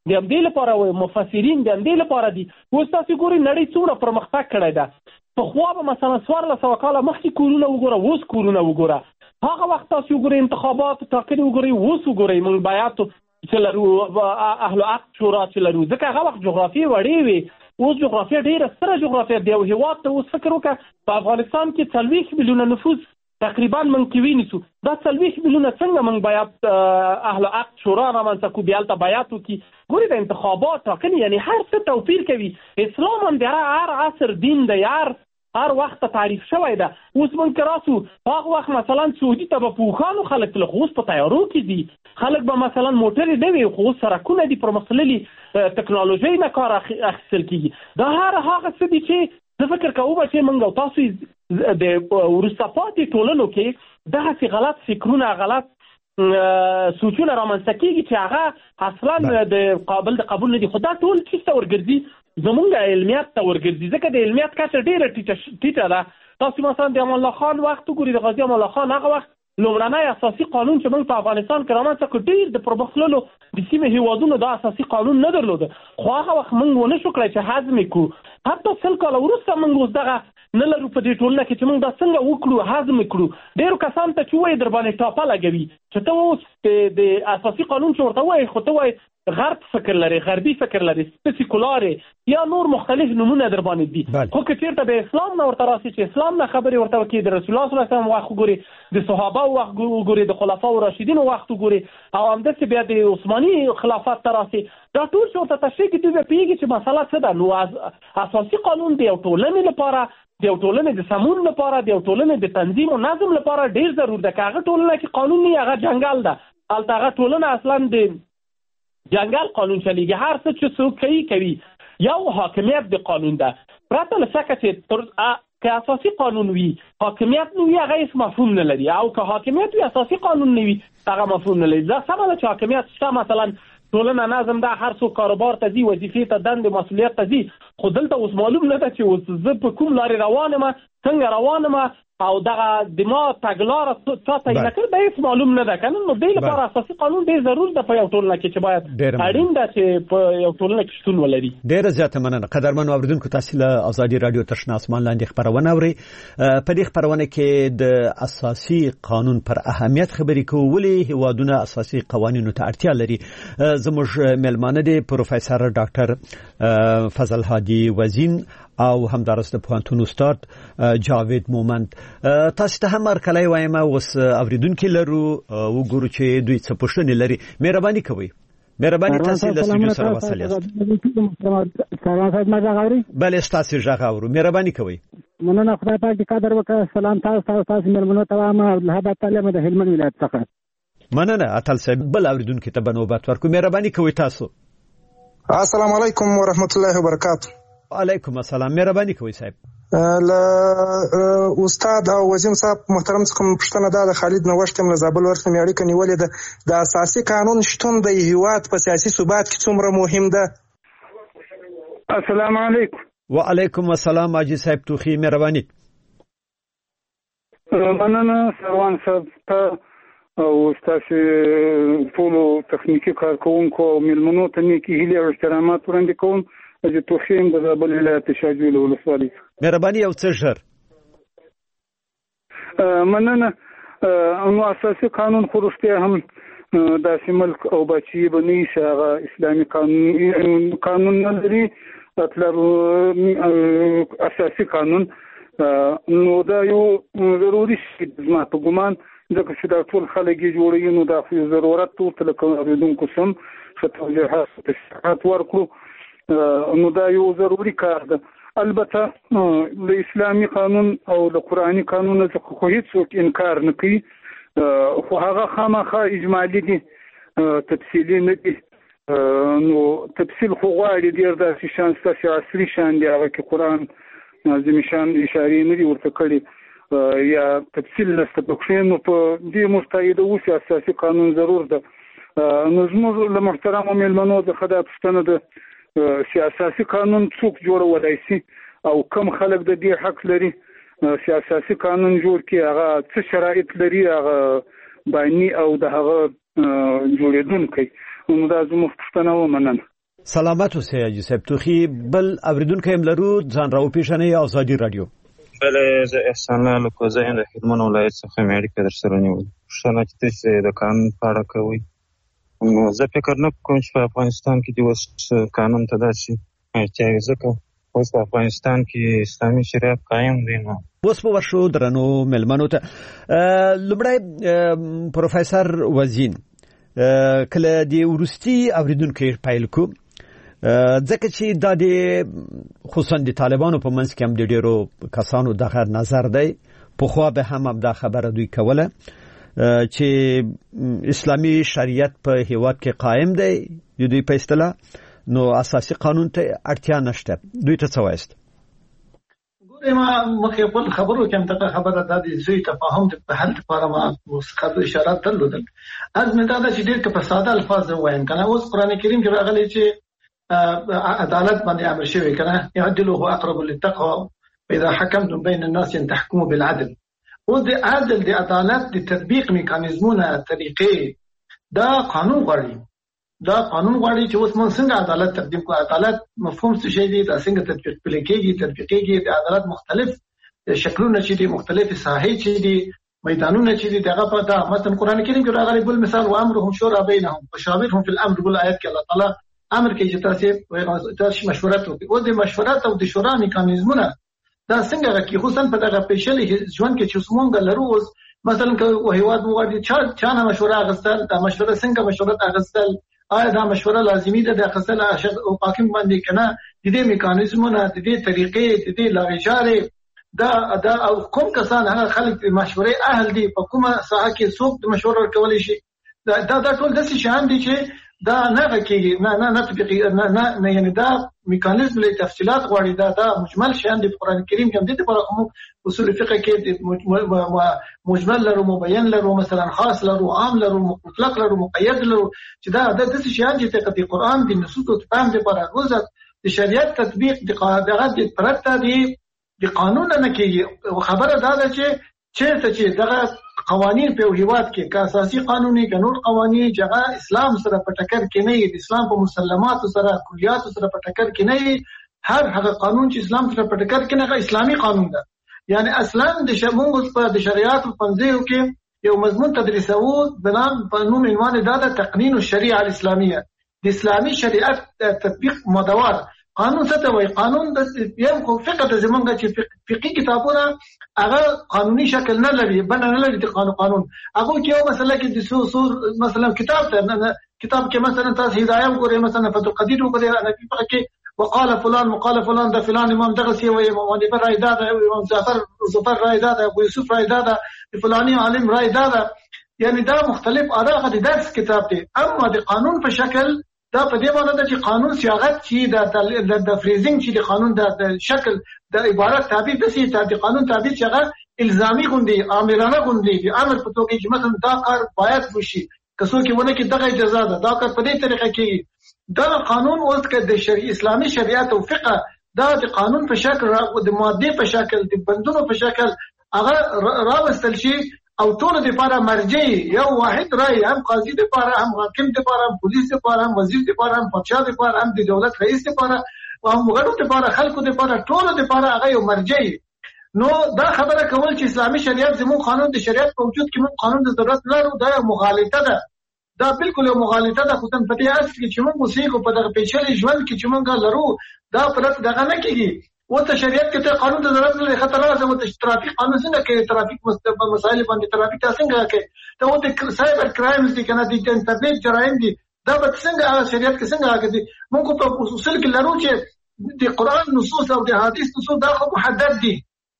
S3: د همدې لپاره وایي مفسرین د همدې لپاره دي. اوس تاسو ګورئ نړۍ څومره پرمختګ کړی ده. پخوا به مثلا څوارلس سوه کاله مخکې کورونه وګوره، اوس کورونه وګوره. هغه وخت تاسو وګورئ انتخابات ټاکنې وګورئ، اوس وګورئ موږ بیعت چې لرو، اهل عقد شورا چې لرو، ځکه هغه وخت جغرافیې وړې وې. اوس جغرافیه ډېره ستره جغرافیه دی. یو هېواد ته اوس فکر وکړه په افغانستان کې څلوېښت میلیونه نفوس تقریبا موږ کې وینیسو. دا څلوېښت میلیونه څنګه موږ باید اهل عقد شورا رامنځته کړو، بیا هلته بیعت وکړي. ګورئ د انتخابات ټاکنې یعنې هر څه توپیر کوي. اسلام هم د هر عصر دین دی، هر هر وخت تعریف شوی ده. اوس موږ که راسو هغه وخت مثلا سعودي ته به په اوښانو خلک تلل، خو اوس په تیارو کې دي. خلک به مثلا موټرې نه وي، خو اوس سړکونه دي، پرمختللي ټکنالوژۍ نه کار اخیستل کېږي. دا هر هغه څه دي چې زه فکر کوم چې موږ او تاسو د وروسته پاتې ټولنو کې دغسې غلط فکرونه، غلط سوچونه رامنځته کېږي چې هغه اصلا د قابل د قبول نه دي. خو دا ټول چیسته ورګرځي زمونږ علمیت ته ورګرځي، ځکه د علمیت کچه ډېره ټیټه ده. تاسو مثلا د امان الله خان وخت وګورئ، د غازي امان الله خان هغه وخت لومړنی اساسي قانون چې موږ په افغانستان کې رامنځته کړ، ډېر د پرمختللو د سیمې هېوادونو دا اساسي قانون نه درلوده. خو هغه وخت موږ ونه شو کړی چې هضم یې کړو. حتی سل کاله وروسته موږ اوس دغه نه لرو په دې ټولنه کې چې موږ دا څنګه وکړو، هضم یې کړو. ډېرو کسانو ته چې وایي در باندې ټاپه لګوي چې ته اوس د اساسي قانون چې ورته وایي، خو ته وایي غرب فکر لري، غربي فکر لري، سپیسیکولار یا نور مختلف نمونه در باندې دي. خو که چېرته د اسلام نه ورته راسي چې اسلام نه خبرې ورته وکړي، د رسول الله صلی الله علیه وسلم وخت وګوري، د صحابه وخت وګوري، د خلفاء راشدینو وخت وګوري، او همداسې بیا د عثماني خلافت ته راسي، دا ټول چې ورته تشریح کړي دوی به پوهېږي چې مسله څه ده. نو اساسي قانون د یو ټولنې لپاره، د یو ټولنې د سمون لپاره، د یو ټولنې د تنظیم او نظم لپاره ډېر ضرور ده. که هغه ټولنه کې قانون نه وي، هغه جنګل ده. هلته هغه ټولنه اصلا د جنگل قانون چلیږي. هر څه چې څوک کوي کوي. یو حاکمیت د قانون ده، پرته له شکه چې که اساسي قانون وي حاکمیت نه وي، هغه هیڅ مفهوم نه لري. او که حاکمیت وي اساسي قانون نه وي، هغه مفهوم نه لري. دا سمه ده چې حاکمیت شته، مثلا ټولنه نظم ده، هر څوک کاروبار ته ځي، وظیفې ته، دندې مسؤلیت ته ځي. خو دلته اوس معلوم نه ده چې اوس زه په کوم لارې روان یم، څنګه روان یم، او دغه د ما تګلاره څه تعیین کړ، دا هیڅ معلوم نه ده که نه. نو دې لپاره اساسي قانون ډېر ضرور ده په یو ټولنه کې، چې باید اړین ده چې په یو ټولنه کې شتون ولري.
S1: ډېره زیاته مننه. قدرمنو اورېدونکو، تاسو له ازادي رادیو تر شنه اسمان لاندې خبرونه اورئ. په دې خبرونه کې د اساسي قانون پر اهمیت خبرې کوو، ولې هیوادونه اساسي قوانینو ته اړتیا لري. زموږ میلمانه دي پروفیسور ډاکټر فضل هادي وزین او همدارس د پوهنتون استاد جاوید مومند. تاسو ته هم هرکلی وایم. اوس اوریدونکي لرو، وګورو چې دوی څه پوښتنې لري. مهرباني کوئ، مهرباني تاسو له سټوډیو سره وصل یاست.
S5: سلام صاحب، ما غواړي؟
S1: بله، تاسو ژغ اورو. مهرباني کوئ.
S5: مننه، خدای پاک دې قدر وکړه. سلام تاسو تاسو تاسو مېلمنو ته وایم له هبه تعالی د هلمند ولایت څخه.
S1: مننه اتل صاحب. بل اوریدونکي ته به نوبت ورکړو. مهرباني کوئ تاسو.
S6: السلام علیکم ورحمت الله وبرکاته.
S1: علیکم السلام. مهرباني کوئ صاحب.
S6: له استاد او وزیم صاحب محترم څخه پوښتنه ده، د خالد نوښت هم له زابل ورته مې اړیکه نیولې ده. د اساسي قانون شتون د هیواد په سیاسي ثبات کې څومره مهم ده؟
S5: السلام علیکم.
S1: وعلیکم السلام حاجي صاحب توخی. مهرباني.
S5: مننه سروان صاحب ته او تاسو ټولو تخنیکي کارکونکو او میلمنو ته نیکی هیلې او احترامات وړاندې کوم. چې توخیم د زابل ولایت شاجویل ولسوالۍ.
S1: مهرباني یو څه ژر.
S5: مننه. نو اساسي قانون خو رښتیا هم داسې ملک او بچي به نه شي، هغه اسلامي قانون قانون نه لري، مطلب اساسي قانون. نو دا یو ضروري شي زما په ګمان، ځکه چې دا ټول خلک یې جوړوي، نو دا خو ضرورت ته لکه اورېدونکو سم ښه توضیحات تشریحات ورکړو. نو دا یو ضروري کار ده. البته د اسلامي قانون او د قرآني قانون څخه خو هیڅوک انکار نه کوي، خو هغه خامخا اجمالي دي، تفصیلي نه دي. نو تفصیل خو غواړي ډېر داسې شان ستاسې عصري شان دي، هغه کې قرآن نازم شان اشارې نه دي ورته کړي یا تفصیل نشته پکښې. نو په دې مستعده اوسي اساسي قانون ضرور ده. نو زموږ له محترمو میلمنو څخه دا پوښتنه ده چې اساسي قانون څوک جوړولی شي او کوم خلک د دې حق لري چې اساسي قانون جوړ کړي، هغه څه شرایط لري، هغه بانی او د هغه جوړېدونکی. نو دا زموږ پوښتنه وه. مننه.
S1: سلامت اوسئ یوسف توخی بل اوریدونکو هم لرو ځان راو پیژنې ازادي رادیو.
S7: بله زه احسان الله لکوزه یم د هلمند ولایت څخه مې اړیکه در سره نیولې. پوښتنه چې تاسې د قانون په اړه کوئ، نو زه فکر نه کوم چې په افغانستان کې د اوس قانون ته داسې اړتیا وي، ځکه اوس په افغانستان کې اسلامي شریعت قایم دی. نو
S1: اوس په ورشو درنو ملمنو ته لومړی پروفیسور وزین کله د وروستي اوریدونکو پیل کو، ځکه چې دا د خصوصا د طالبانو په منځ کې هم د ډیرو کسانو دغه نظر دی، پخوا به هم دا خبره دوی کوله چې اسلامي شریعت په هیواد کې قائم دی، د دوی په اصطلاح نو اساسي قانون ته اړتیا نشته. دوی ته څه وایست؟
S4: ګوره ما مخکې په خبرو کې هم ته خبره ده د زوی تفاهم د حل لپاره ما مسخره اشارات درلودل. از مې دا چې ډېر که په ساده الفاظ وایم کنه، اوس قران کریم کې راغلی چې عدالت باندې امر شوی کنه، يعدلوا هو اقرب للتقوى فاذا حكمتم بين الناس ان تحكموا بالعدل. او د عدل د عدالت د تطبیق میکانیزمونه طریقې دا قانون غواړي، دا قانون غواړي چې اوس موږ څنګه عدالت تقدیم کوو. عدالت مفهوم څه شی دی، دا څنګه تطبیق کېږي تطبیق کېږي د عدالت مختلف شکلونه چې دي، مختلف ساحې چې دي، میدانونه چې دي، دغه په دا مثلا قران کریم کې راغلي بل مثال وامرهم شورى بينهم وشاورهم في الامر، بل آیات کې الله تعالی امر کې چې تاسو تاسو مشورت وکړئ. او د مشورت او د شورا میکانیزمونه دا څنګه راکې، خصوصا په دغه پیچلي ژوند کې چې څومره لرو، مثلا که وحیوات موږ چا چا نه مشوره اغستل، دا مشوره څنګه مشورت اغستل، آیا دا مشوره لازمي ده د اغستل او حاکم باندې کنه، د دې میکانیزمونه د دې طریقې د دې لارې چارې دا دا او کوم کسان هغه خلک د مشورې اهل دي، په کومه ساحه کې څوک د مشوره ورکولی شي. دا دا ټول داسې شیان دي چې دا نه کېږي، نه نه نه تطبیقي نه نه یعنی دا میکانیزم له تفصیلات غواړي. دا دا مجمل شیان د قران کریم کې هم دي، په اصول فقه کې مجمل لرو، مبین لرو، مثلا خاص لرو، عام لرو، مطلق لرو، مقید لرو، چې دا د دې شیان چې د قران د نصوص او تفهم لپاره غوښت د شریعت تطبیق د قاعده د پرته دي د قانون نه کېږي. خبره دا ده چې چیرته چې دغه قوانین په هیواد کې کا اساسي قانوني کا نور قوانین چې اسلام سره په ټکر کې نه دي، اسلام په مسلمات سره کلیات سره په ټکر کې نه دي، هر هغه قانون چې اسلام سره په ټکر کې نه اسلامي قانون ده. یعنی اصلا د شمول په د شریعت په پنځه کې یو مضمون تدریسو بنام په نوم عنوان دا د تقنین الشریعه الاسلامیه، د اسلامي شریعت تطبیق مدوار قانون څه ته وایي. قانون د یو فقه د زمونږ چې فقهي کتابونه هغه قانوني شکل نه لري، بل نه لري د قانون قانون هغه کې یو مسله کې د سور مثلا کتاب ته کتاب کې مثلا تاسو هدايه وګورئ، مثلا فتح القدیر وګورئ، نبی په کې وقال فلان وقال فلان د فلان امام دغه سی وایي، امام ابن رای دا ده، امام جعفر زفر رای دا ده، ابو یوسف رای دا ده، فلانی عالم رای دا ده. یعنی دا مختلف اراء د درس کتاب دی، اما د قانون په شکل دا په دې باندې چې قانون صياغت چې د د فریزینګ چې د قانون د شکل د عبارت تعبیر د سي د قانون تعبیر چې هغه الزامي غوندي عاملانه غوندي د امر په توګه چې مثلا دا کار باید وشي، کسو کې ونه کې دغه اجازه ده، دا کار په دې طریقه کې دا قانون اوس کې د شریعت اسلامي شریعت او فقه دا د قانون په شکل د ماده په شکل د بندونو په شکل هغه راوستل شي او ټول د لپاره مرجعي یو واحد رائے، هم قاضي د لپاره، هم حاکم د لپاره، هم پولیس د لپاره، هم وزیر د لپاره، هم پادشاه د لپاره، هم د دولت رئیس د لپاره، او هم غړو د لپاره، خلکو د لپاره، ټول د لپاره هغه یو مرجعي. نو دا خبره کول چې اسلامي شریعت زموږ قانون د شریعت په وجود کې موږ قانون د ضرورت لرو، دا یو مغالطه ده، دا بالکل یو مغالطه ده. خو په دې اصل کې چې موږ موسیقي په دغه پیچلي ژوند کې چې موږ لرو دا پرته دغه نه کېږي. و ته شریعت کې ته قانون د ضرورت لري، خطر راځي. و ته ترافیک قانون څنګه کې ترافیک مسایل باندې ترافیک څنګه کې ته و ته سایبر کرایمز دي کنه، د انټرنیټ جرایم دي، دا به څنګه شریعت کې څنګه راځي. موږ په اصول کې لرو چې د قران نصوص او د حدیث نصوص دا خو محدد دي،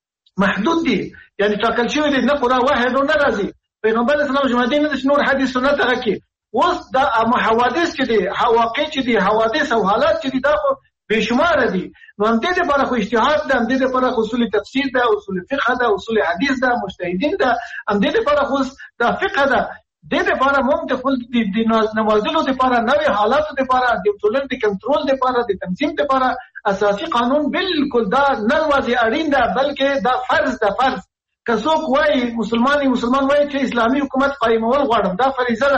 S4: محدود دي، یعنی ټاکل شوی دي، نه قران واحد نه راځي. پیغمبر اسلام جمعه نه نور حدیث سنت هغه کې اوس دا حوادث چې دي، واقع چې دي، حوادث او حالات چې دي دا خو بشمار دي. نو هم دې لپاره خو اجتهاد ده، هم دې لپاره اصول تفسیر ده، اصول فقه ده، اصول حدیث ده، مجتهدین ده، هم دې لپاره خو دا فقه ده. دې لپاره موږ د خپل د نمازلو لپاره، نوې حالاتو لپاره، د ټولنې د کنټرول لپاره، د تنظیم لپاره اساسي قانون بالکل دا نه واځي اړین ده، بلکې دا فرض ده. فرض که څوک وایي مسلمانۍ مسلمان وایي چې اسلامي حکومت قائمول غواړم، دا فریضه ده.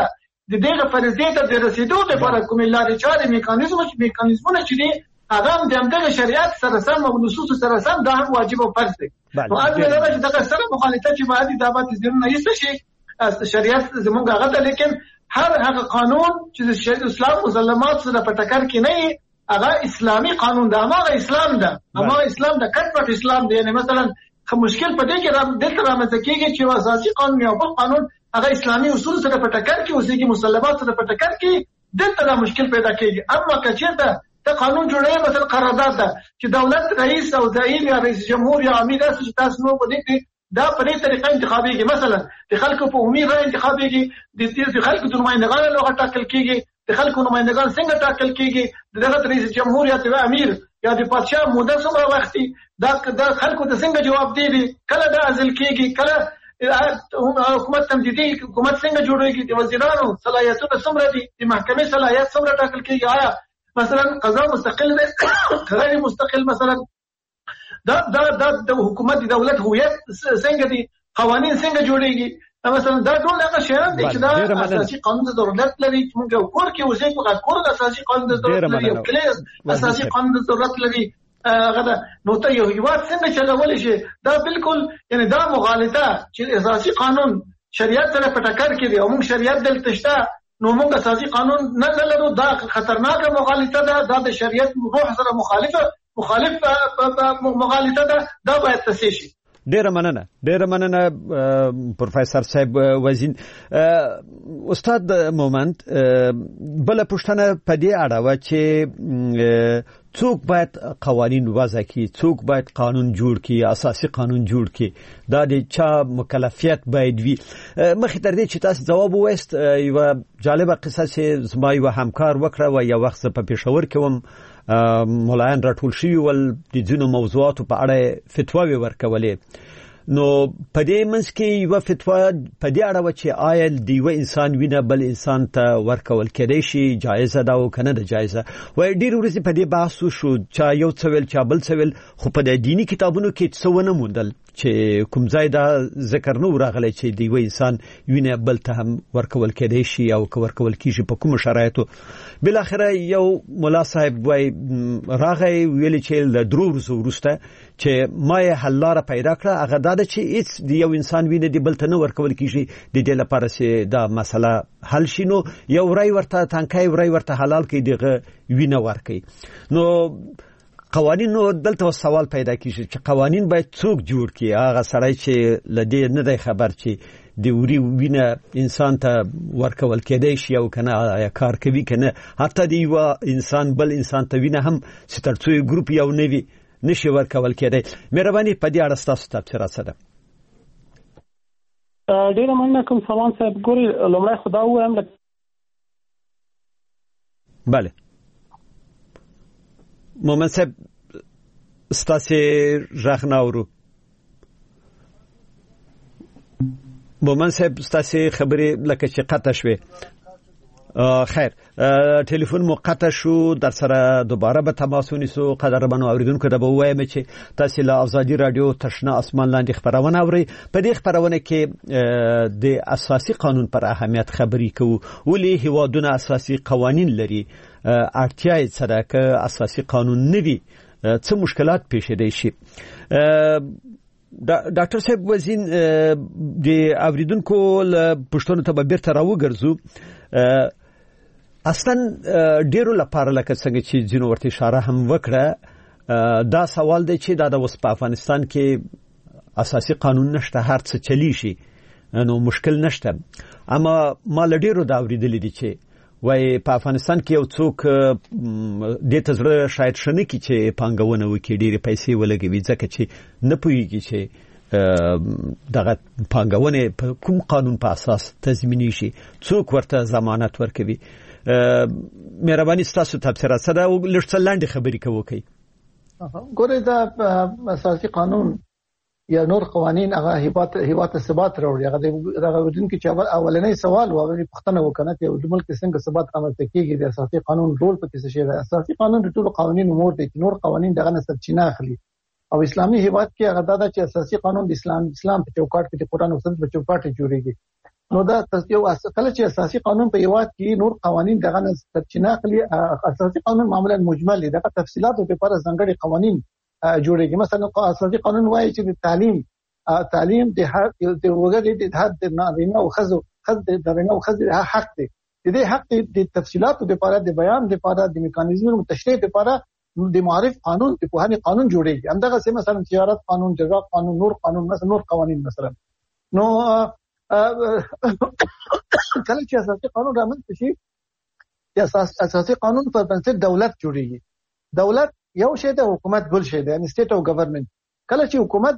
S4: د دې فرضیې ته د رسیدو لپاره کومې لارې چارې میکانیزم میکانیزمونه چې دي هغه هم د همدغه شریعت سره سم او نصوص سره سم دا هم واجب او فرض دی. نو اګه چې دغه سره مخالفت چې باید د دعوت زیرونه یې شي شریعت زموږ هغه ته، لیکن هر هغه قانون چې د شریعت اسلام مسلمات سره په ټکر کې نه وي هغه اسلامي قانون دا هغه اسلام ده، هغه اسلام د کټ پټ اسلام دی. یعنی مثلا مشکل پدې کې را دلته رامنځته کېږي چې اساسي قانون یو بل قانون هغه اسلامي اصول سره په ټکر کې اوسېږي، مسلمات سره په ټکر کې دلته دا مشکل پیدا کېږي. اما کچېرته ته قانون جوړوي مثلا قرارداد ده چې دولت رئیس او زعیم یا رئیس جمهور یا امیر اساس تاسو نو په دې کې دا په دې طریقه انتخابيږي، مثلا د خلکو په عمومي رائے انتخابيږي، د خلکو د نمائندګانو لغه ټاکل کېږي، د خلکو نمائندګان څنګه ټاکل کېږي، د رئیس جمهور یا د امیر یا د پادشاه موده څومره وخت دا د خلکو د څنګه جواب دی، کله دا ازل کېږي، کله حکومت تمدیدي حکومت څنګه جوړیږي، د وزیرانو صلاحیتونه څومره دي، د محکمې صلاحیت څومره ټاکل کېږي، آیا مثلا قضا مستقل دی غیر مستقل، مثلا دا دا د حکومت د دولت هویت څنګه دي، قوانين څنګه جوړیږي، مثلا دا ټول هغه شیان دي چې دا اساسي قانون د ضرورت لري چې موږ کور کې اوسې په کور د اساسي قانون د ضرورت لري، یو کلی اساسي قانون د ضرورت لري. هغه نو ته یو هیواد څنګه چلول شي، دا بالکل یعنی دا مغالطه چې اساسي قانون شریعت سره په ټکر کې دی او موږ شریعت دلته شته نو موږ اساسي قانون نه لرو، دا خطرناکه مغالطه ده، دا د شریعت روح سره مخالفه مخالف مغالطه ده، دا باید تصحیح شي.
S1: ډیره مننه ډیره مننه پروفیسور صاحب وزین. استاد مومند بل پښتنه په دې اړه و چې څوک باید قوانین وضع کړي، څوک باید قانون جوړ کړي، اساسي قانون جوړ کړي، دا د چا مکلفیت باید وي. مخکې تر دې چې تاسو جواب وایست یو جالبه قصه چې زما یو همکار وکړه و یو وخت په پېښور کې وم مولایان راټول شوي ول د ځینو موضوعاتو په اړه فتواوې ورکولې. نو په دې منځ کې یو فتوا په دې اړه و چې آیا د یو انسان وینه بل انسان ته ورکول کېدای شي، جایزه ده او کنه ده جایزه. وای ډیر ورځې په دې بحث شو چا یو څه ویل چا بل څه ویل، خو په دې دینی کتابونو کې څه ونه موندل چې کوم ځای دا ذکر نه راغلی چې د یو انسان وینه بل ته هم ورکول کېدای شي او که ورکول کېږي په کوم شرایطو. بل اخره یو مولا صاحب وای راغی ویل چې له درو ورځو وروسته چې ما یې حل لاره پیدا کړه، هغه دا ده چې هیڅ د یو انسان وینه د بل ته نه ورکول کېږي، د دې لپاره چې دا مسله حل شي نو یو رای ورته تنکای رای ورته حلال کړي دغه وینه ورکړي. نو قوانین نو دلته سوال پیدا کیږي چې قوانین باید څوک جوړ کړي، هغه سړی چې لدې نه دی خبر چې د وری وینه انسان ته ورکول کېدای شي او کنه یا کار کوي کنه، حتی دی یو انسان بل انسان ته وینه هم چې ترڅو ګروپ یو نوي نشي ورکول کېدای. مهرباني په دې اړه تاسو تفسیرات څه ده؟
S3: ډیره مننه کوم سلام صاحب. ګوري لومړی خدا وایم
S1: بله مومن صاحب ستاسو رغناورو مومن صاحب ستاسو خبرې لکه چې قطع شوه. خیر ټلیفون مو قطع شو، در سره دوباره به تماس ونیسو. قدرمنو اوریدونکو ته به وایم چې تاسو له ازادي رادیو تشنه اسمان لاندې خبرونه اورئ. په دې خبرونه کې د اساسي قانون پر اهمیت خبرې کوو، ولې هیوادونه اساسي قوانین لري، اړتیا یې څه ده، که اساسي قانون نه وي څه مشکلات پیښیدای شي. ډاکټر صاحب وزین د اوریدونکو له پښتنو ته به بیرته راوګرځو. اصلا ډیرو لپاره لکه څنګه چې ځینو ورته اشاره هم وکړه، دا سوال دی چې دا د اوس په افغانستان کې اساسي قانون نشته، هر څه چلی شي نو مشکل نشته. اما ما لډیرو دا اوریدلې دي چې وای په افغانستان کې یو څوک د تزړه شاید شنه کی چې پانګونه وکړي، ډېرې پیسې ولګوي ځکه چې نه پوهیږي چې دغه پانګونه په کوم قانون په اساس تضمینی شي، څوک ورته ضمانت ورکوي. مهرباني ستاسو تفسیرات سره او لږ څه لاندې خبرې کوي.
S4: ګورئ دا اساسي قانون یا نور قوانین هغه هیواد هیواد ثبات راوړي. هغه دغه ودن کې چې اولنې سوال واغلی پښتنه وکنه چې د ملک څنګه ثبات رامنځته کیږي، د اساسي قانون رول پکې څه شی دی. اساسي قانون د ټولو قوانینو مور دی، نور قوانین دغه نه سرچینه اخلي. او اسلامي هیواد کې هغه دا چې اساسي قانون د اسلام اسلام په چوکاټ کې د قرآن او سنت په چوکاټ کې جوړیږي. نو دا یو کله چې اساسي قانون په یوات کې نور قوانین دغه نه سرچینه اخلي. اساسي قانون معمولا مجمل دی، دغه تفصيلاتو په اړه ځانګړي قوانین جوړیږي. مثلا اساسي قانون وایي چې د تعلیم تعلیم د هر د وګړي د حد نارینه او ښځو خځ د نارینه او ښځې حق دی. د دې حق د تفصيلاتو په اړه د بیان د اړه د میکانیزمونو تشریح په اړه د معرف قانون د پوهنې قانون جوړیږي. همدغه سم مثلا تجارت قانون، جزا قانون، نور قانون، مثلا نور قوانین. مثلا نو کله چې اساسي قانون رامنځته شي، د اساسي قانون پر بنسټ دولت جوړیږي. دولت یو شی د حکومت بل شی دی، یعنی سټیټ او ګورنمنت. کله چې حکومت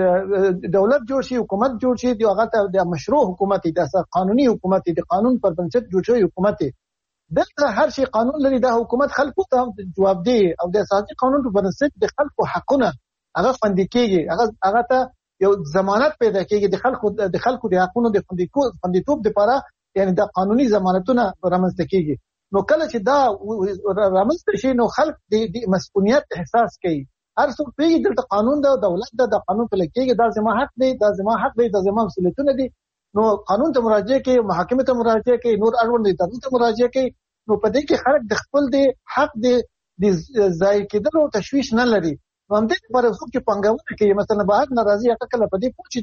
S4: دولت جوړ شي، حکومت جوړ شي، دی هغه ته د مشروع حکومت دی، د قانوني حکومت دی، د قانون پر بنسټ جوړ شوی حکومت دی. دلته هر شي قانون لري، د حکومت خلکو ته جواب دی او د اساسي قانون په بنسټ د خلکو حقونه هغه خوندي کیږي، هغه هغه ته یو ضمانت پیدا کیږي د خلکو د خلکو د حقونو د خوندیتوب لپاره، یعنی د قانوني ضمانتونه رامنځته کیږي. نو کله چې دا رامنځته شي نو خلک د مسؤلیت احساس کوي. هر څوک پیږي دلته قانون دا دولت دا د قانون په لکېږي، دا زما حق دی، دا زما حق دی، دا زما مسؤلیتونه دي. نو قانون ته مراجعه کوي، محاکمه ته مراجعه کوي، نور اړوند ادارو ته مراجعه کوي. نو په دې کې خلک د خپل دی حق دی د ځای کېدلو تشویش نه لري. نو هم دې لپاره څوک چې پنګونه کوي، مثلا بهر ناراضي هغه کله په دې پوښي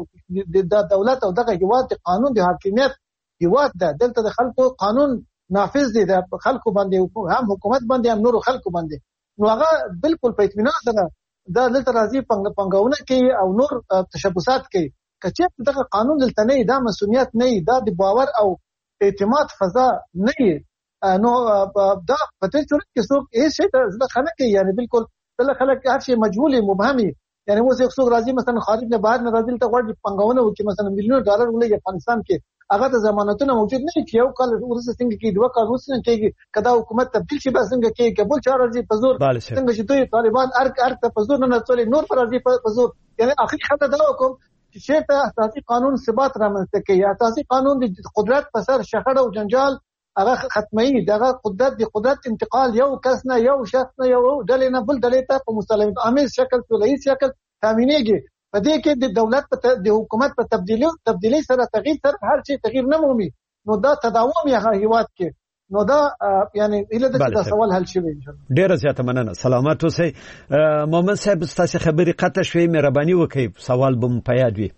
S4: د دولت او دغه هیواد د قانون د حاکمیت هیواد ده. دلته د خلکو قانون نافذ دي، د خلکو باندې هم حکومت باندې هم نور خلکو باندې. نو هغه بالکل په اطمینان سره دا دلته راځي پنګونه کوي او نور تشبثات کوي. کچې دغه قانون دلته نه دا مسؤلیت نه دا د باور او اعتماد فضا نه نو دا په دې صورت کې څوک هیڅ شي ته ځل خنه کوي، یعنی بالکل بل خلک هر شي مجهول مبهمي. یعنی اوس یو څوک راځي مثلا خارج نه بهر نه راځي ته غواړي پنګونه وکړي، مثلا میلیون ډالر ولې افغانستان کې هغه د ضمانتونو موجود نه چې یو کال ورسره څنګه کې دوه کال ورسره کېږي، کدا حکومت تبدیل شي به څنګه کې قبول چا راځي په زور څنګه چې دوی طالبان ارک ارک په زور نه نڅولې نور پر راځي په زور. یعنی اخر خطه دا وکم چې شته اساسي قانون ثبات رامنځته کوي. اساسي قانون د قدرت په سر شخړه او جنجال هغه ختمي، دغه قدرت د قدرت انتقال یو کس نه یو شخص نه یو ډلې نه بل ډلې ته په مسلمت عامل شکل ټولنی شکل تامینېږي. په دې کې د دولت په د حکومت په تبدیلی تبدیلی سره تغییر سره هر شي تغییر نه مومي. نو دا تداوم یې هیواد کې نو دا یعنی اله د سوال حل شي.
S1: ډیره زیاته مننه. سلامات اوسئ. مومن صاحب ستاسو خبرې قطع شوې، مهرباني وکړئ سوال به مو پیاد وي.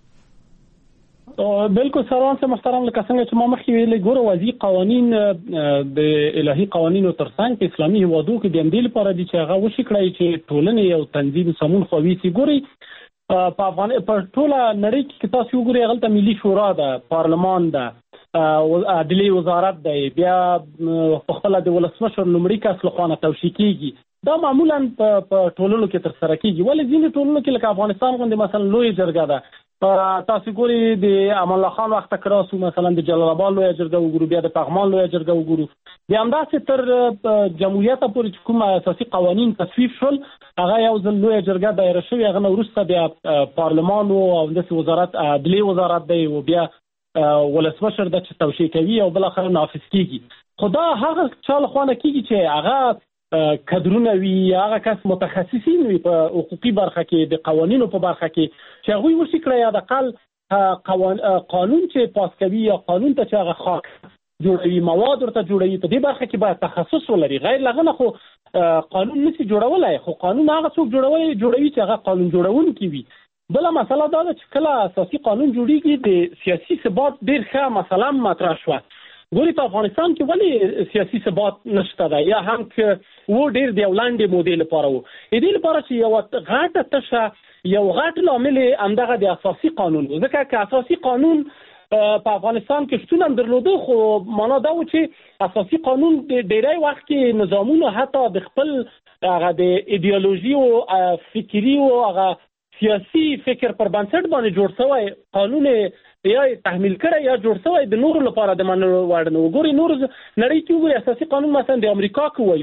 S3: بالکل سروان صاحب محترم، لکه څنګه چې ما مخکې ویلې ګوره وضعي قوانین د الهي قوانینو ترڅنګ په اسلامي هیوادو کې د همدې لپاره دي چې هغه وشي کړی چې ټولنې یو تنظیم سمون خوي سي. ګوري په افغان په ټوله نړۍ کې تاسو وګورئ هغه ملي شورا ده، پارلمان ده، عدلي وزارت ده، بیا په خپل د ولسمشر لومړي کس لخوا توشیح کیږي. دا معمولا په ټولنو کې تر سره کیږي، ولې ځینې ټولنو کې لکه افغانستان غوندې مثلا لوی جرګه ده. تاسو ګورئ د امان الله خان وخت کراسو مثلا د جلال آباد لوی جرګه وګورو، بیا د پغمان لوی جرګه وګورو، بیا همداسې تر جمهوریت پورې کوم اساسي قوانین تصویب شول هغه یو ځل لوی جرګه دایره شوې، هغه وروسته بیا پارلمان او همداسې وزارت عدلي وزارت دی او بیا ولسمشر د توشیح کوي او بل اخر نافذ کیږي. خدا هغه چاله خوانه کیږي چې هغه کادرونه وي، هغه کس متخصصین وي په حقوقي برخه کې د قوانینو په برخه کې چې هغه وشي کړی یا د قل قانون چې پاس کوي یا قانون ته چې هغه خاک جوړوي مواد ورته جوړوي په دې برخه کې باید تخصص ولري. غیر لغنه خو قانون نشي جوړولای، خو قانون هغه څوک جوړوي جوړوي چې هغه قانون جوړونکي وي. بل مسله دا ده چې کله اساسي قانون جوړیږي د سیاسي ثبات ډیر ښه مسله مطرح شوه. ګوري په افغانستان کې ولې سیاسي ثبات نشته ده یا هم که و ډیر د ولاندې مودې لپاره وو دې لپاره چې یو غاټه تشه یو غاټ لامل همدغه د اساسي قانون و. ځکه چې اساسي قانون په افغانستان کې شتون هم درلوده، خو معنا دا و چې اساسي قانون د ډیری وخت کې نظامونو حتی د خپل هغه د ایدئولوژي او فکری او هغه سیاسي فکر پر بنسټ باندې جوړ شوی قانون یا تحمیل کړی یا جوړ شوی د نورو لپاره د منلو وړ نه. وګورئ نور نړۍ کې وګورئ اساسي قانون مثلا د امریکا کې وایو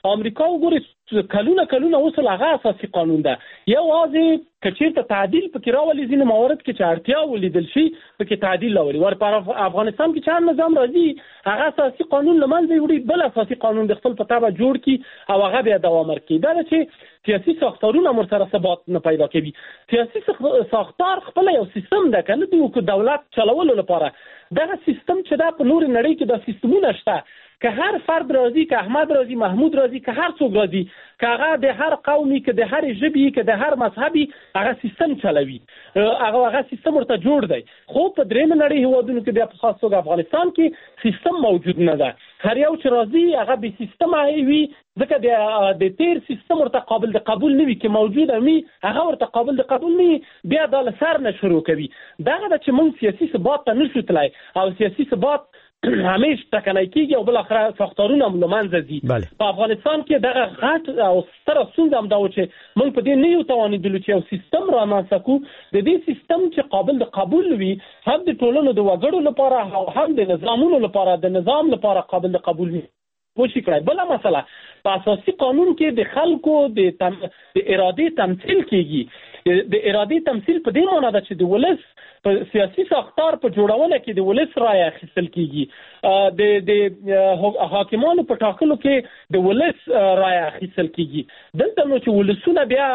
S3: امریکا وګورئ کلونه کلونه اوس هغه اساسي قانون ده. یوازې کچېرته تعدیل پکې راولي ځینې موارد کې چې اړتیا ولیدل شي پکې تعدیل راولي. ور پر افغانستان کې چې نظام راځي هغه اساسي قانون لمنځه وړي، بل اساسي قانون د خپل په تابع جوړ کی او هغه بیا دوام ورکړي. دا چې سیاسي ساختارونه مرسره ثبات نه پیدا کوي. سیاسي ساختار خپل یو سیستم ده کنه د دولت چلولو لپاره. دغه سیستم چې دا په نور نړۍ کې د سیستمونه شته، که هر فرد راځي، که احمد راځي، محمود راځي، که هر څوک راځي، که هغه د هر قومي، که د هر ژبې، که د هر مذهبي هغه سیستم چلوي، هغه هغه سیستم ورته جوړ دی. خو په درېیمه نړۍ هیوادونو کې بیا په خاص توګه افغانستان کې سیستم موجود نه ده. هر یو چې راځي هغه بې سیستمه وي، ځکه د د تیر سیستم ورته قابل د قبول نه وي، که موجوده وي هغه ورته قابل د قبول نه وي، بیا دا له سر نه شروع کوي. دغه ده چې موږ سیاسي ثبات ته نشو تللی او سیاسي ثبات همیش ټکنی کېږي او بالاخره ساختارونه هم له منځه ځي. په افغانستان کې دغه غټ او ستره ستونزه هم دا و چې موږ په دې نه یو توانېدلو چې یو سیستم رامنځته کړو، د دې سیستم چې قابل د قبول وي، هم د ټولنو د وګړو لپاره او هم د نظامونو لپاره، د نظام لپاره قابل د قبول وي. وشي کړای. بله مسله په اساسي قانون کې د خلکو د تم... د ارادې تمثیل کېږي. د ارادې تمثیل په دې معنی ده چې د ولس په سیاسي ساختار په جوړونه کې د ولس رایه اخیستل کېږي، د د حاکمانو په ټاکلو کې د ولس رایه اخیستل کېږي. دلته نو چې ولسونه بیا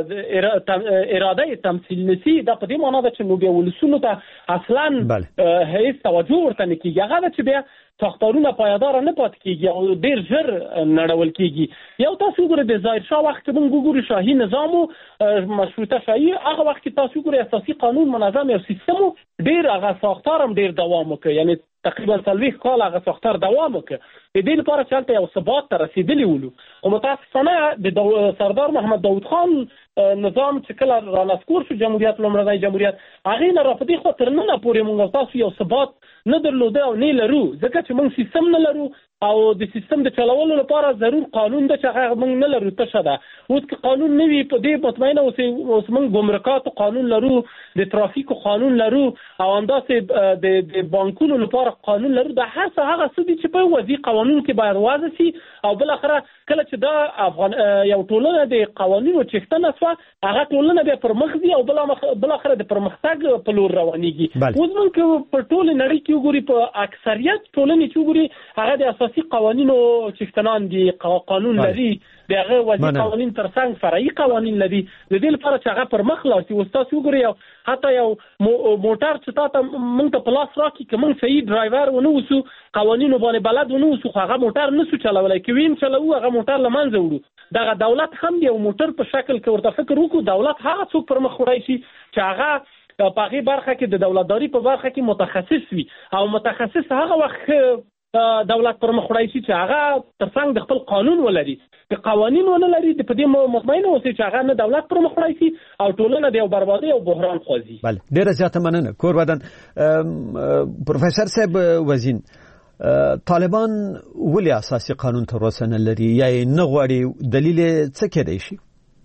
S3: اراده تمثیل نشي، دا په دې معنی ده چې نو بیا ولسونو ته اصلا هیڅ توجه ورته نه کېږي. هغه ده چې بیا ساختارونه پایدار نه پات کېږي او ډیر ژر نړول کېږي. یو تاسو ګورئ د ظاهر شاه وخت کې موږ ګورو شاهي نظام او مشروطه شاهي، هغه وخت کې تاسو ګورئ اساسي قانون منظم یو سیستم ډیر هغه ساختار هم ډیر دوام وکړ، یعنی تقریبا څلوېښت کاله هغه ساختار دوام وکړ. د دې لپاره چې هلته یو ثبات ته رسېدلي ولو. خو متاسفانه د دو... سردار محمد داود خان نظام چې کله رانسکور شو، جمهوریت لومړنی جمهوریت، هغې نه را په دې خوا تر ننه پورې موږ تاسو یو ثبات نه درلوده او نه لرو، ځکه چې موږ سیستم نه لرو او د سیستم د چلولو لپاره ضرور قانون ده چې هغه موږ نه لرو، تشه ده. اوس که قانون نه وي په دې مطمئنه اوسئ، اوس موږ ګمرکاتو قانون لرو، د ترافیکو قانون لرو او همداسې د د بانکونو لپاره قانون لرو. دا هر څه هغه څه دي چې په وضعي قوانینو کې باید وضع شي او بالاخره کله چې دا افغان یو ټولنه د قوانینو چښتنه شوه، هغه ټولنه بیا پرمخ ځي او بالاخره د پرمختګ په لور روانېږي. اوس موږ په ټولې نړۍ کې وګوري، په اکثریت ټولنې چې وګوري، هغه د اساسي قوانینو چښتنان دي، قانون لري، د هغه وضعي قوانین تر څنګ فرعي قوانین لري. د دې لپاره چې هغه پر مخ لاړ شي. اوس تاسو وګورئ یو حتی یو موټر چې تا ته موږ ته په لاس راکړي، که موږ صحیح ډرایور ونه اوسو، قوانینو باندې بلد ونه اوسو، خو هغه موټر نه سو چلولی. که ویم چلوو هغه موټر له منځه وړو. دغه دولت هم د یو موټر په شکل کې ورته فکر وکړو. دولت هغه څوک پر مخ وړی شي چې هغه په هغې برخه کې د دولتداري په برخه کې متخصص وي، او متخصص هغه وخت دولت پر مخ وړی شي چې هغه تر څنګ د خپل قانون ولري. که قوانین ونه لري، د په دې مطمئنه اوسئ چې هغه نه دولت پر مخ وړی شي او ټولنه د یو بربادۍ او بحران خوځي.
S1: بله، ډېره زیاته مننه. کور بدن پروفیسر صاحب وزین، طالبان ولې اساسي قانون تر اوسه نه لري یا یې نه غواړي؟ دلیل څه کېدای شي؟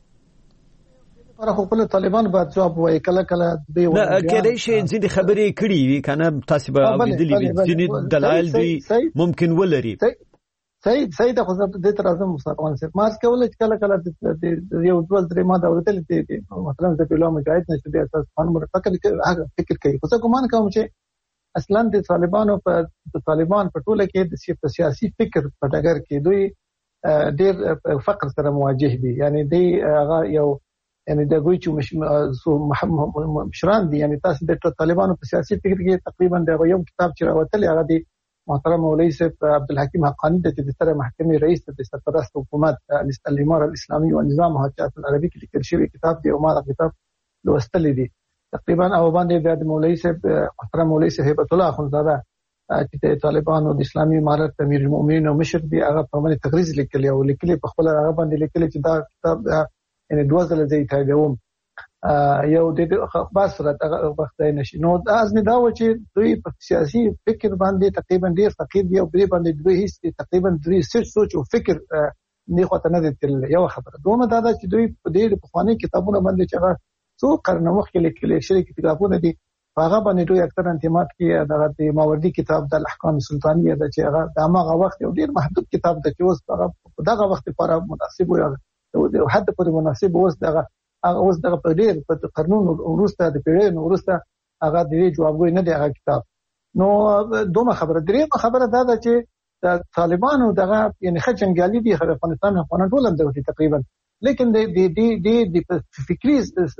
S4: پر خپل طالبان باید جواب وایي. کله کله دوی
S1: کېدای شي ځینې خبرې کړي وي، کنه تاسو به اورېدلي وي، ځینې دلایل دوی ممکن ولري.
S4: صحیح صحیح ده. خو زه دې تر اعظم مستقبل صاحب مارس کولای چې کله کله د یو ډول درې ما دا اورېدل دي، مثلا د پیلو مجاهد نشي د اساس قانون فکر فکر کوي. خو زه ګمان کوم چې اصلا د طالبانو په طالبان په ټوله کې د سیاسي فکر په ډګر کې دوی ډېر فقر سره مواجه دي. یعنی دوی هغه یو یعنی د ګوي چې مشران دي، یعنی تاسو د طالبانو په سیاسي فکر کې تقریبا د یو کتاب چې راوتلی، هغه د محترم مولوي صاحب عبدالحکیم حقانی د ستره محکمې رئیس د سرپرست حکومت الامارة الاسلامي والنظام الحاکم العربي کې لیکل شوی کتاب دی او ما دا کتاب لوستلی دی تقریبا. او باندې د مولوي صاحب محترم مولوي صاحب هبت الله اخوندزاده چې د طالبانو د اسلامي امارت امیر المؤمنین او مشر دی، هغه په باندې تقریر لیکلی او لیکلی په خپل هغه باندې لیکلی چې دا کتاب یعنی دوه ځله زه یې تاییدوم. یو د بس راته وخت نشي نو از نه دا و چې دوی په سیاسي فکر باندې تقریبا ډیر فقیر دی او دوی باندې دوی هیڅ تقریبا دوی سوچ سوچ او فکر نه خاطر نه دي. یو خبره دومره دا چې دوی په ډیر پخوانی کتابونو باندې چې هغه څو قرن مخکې لیکل شوی کتابونه دي، هغه باندې دوی اکثر انتماد کې دغه د ماوردي کتاب د احکام سلطانیه د چې هغه د هغه وخت یو ډیر محدود کتاب د چې اوس هغه دغه وخت لپاره مناسب وي او حد په مناسب اوس دغه اوس دغه په ډیر په قرنونو وروسته د پیړیو وروسته هغه د جوابګوی نه دی هغه کتاب. نو دومره خبره درېمه خبره دا ده چې د طالبانو دغه یعنی ښه جنګیالي دي خو افغانستان افغانان ټول هم دغه تقریبا، لیکن د د د د فکری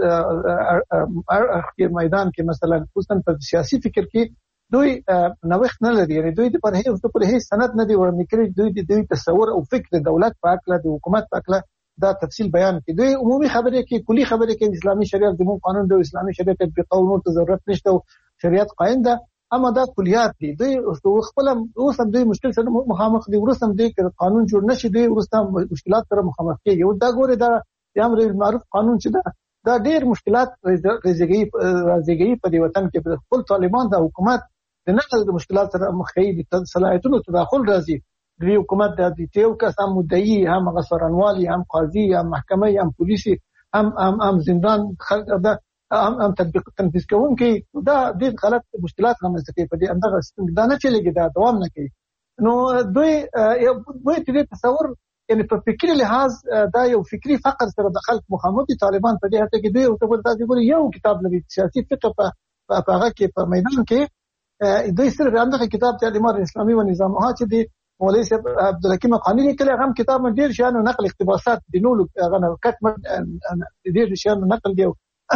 S4: میدان کې مثلا خصوصا په سیاسي فکر کې دوی نوښت نه لري، یعنی دوی د پر هیڅ پر هیڅ سند نه دی ورنه کړی، دوی د دوی تصور او فکر د دولت په اړه د حکومت په اړه دا تفصیل بیان کړي. دوی عمومي خبرې کې کلی خبرې کې اسلامي شریعت د قانون د اسلامي شریعت په قانون ته ضرورت نشته او شریعت قائم ده، اما دا کلیات دي. دوی خپل اوس هم دوی مشکل سره مخامخ دي، ورسم دوی قانون جوړ نشي، دوی ورسته مشکلات سره مخامخ کیږي. او دا ګوره دا د امر بالمعروف قانون چې دا دا ډیر مشکلات راځي راځي په دې وطن کې. خپل طالبان د حکومت د نقل د مشکلات سره مخ کیږي، د صلاحیتونو تداخل راځي. د حکومت د دیتیو کس هم مدعی، هم غسرانوالی، هم قاضي، هم محکمه، هم پولیسي، هم هم هم زندان خلق دا هم هم تطبیق تنفیذ کوونکي. دا ډېر غلط مشکلات رامنځته کوي په دې اندغه سیستم دا نه چلېږي، دا دوام نه کوي. نو دوی دوی دې تصور یعنی په فکری لحاظ دا یو فکری فقر سره د خلک مخامخ دي. طالبان په دې هڅه کې دوی او څه تاسو ګورئ یو کتاب لري سیاسي فقه په هغه کې په میدان کې دوی سره اندغه کتاب چې د اسلامي و نظامها چې دی مولوی صاحب عبدالحکیم قانی لیکلی، هغه کتاب من ډیر شیانو نقل اقتباسات د نولو هغه کټ من ډیر شیانو نقل دی.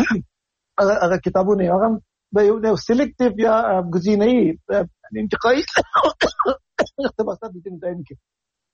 S4: هغه کتابونه هغه به یو سلیکټیو یا ګزینه‌ای انتقایی اقتباسات د دې ځای کې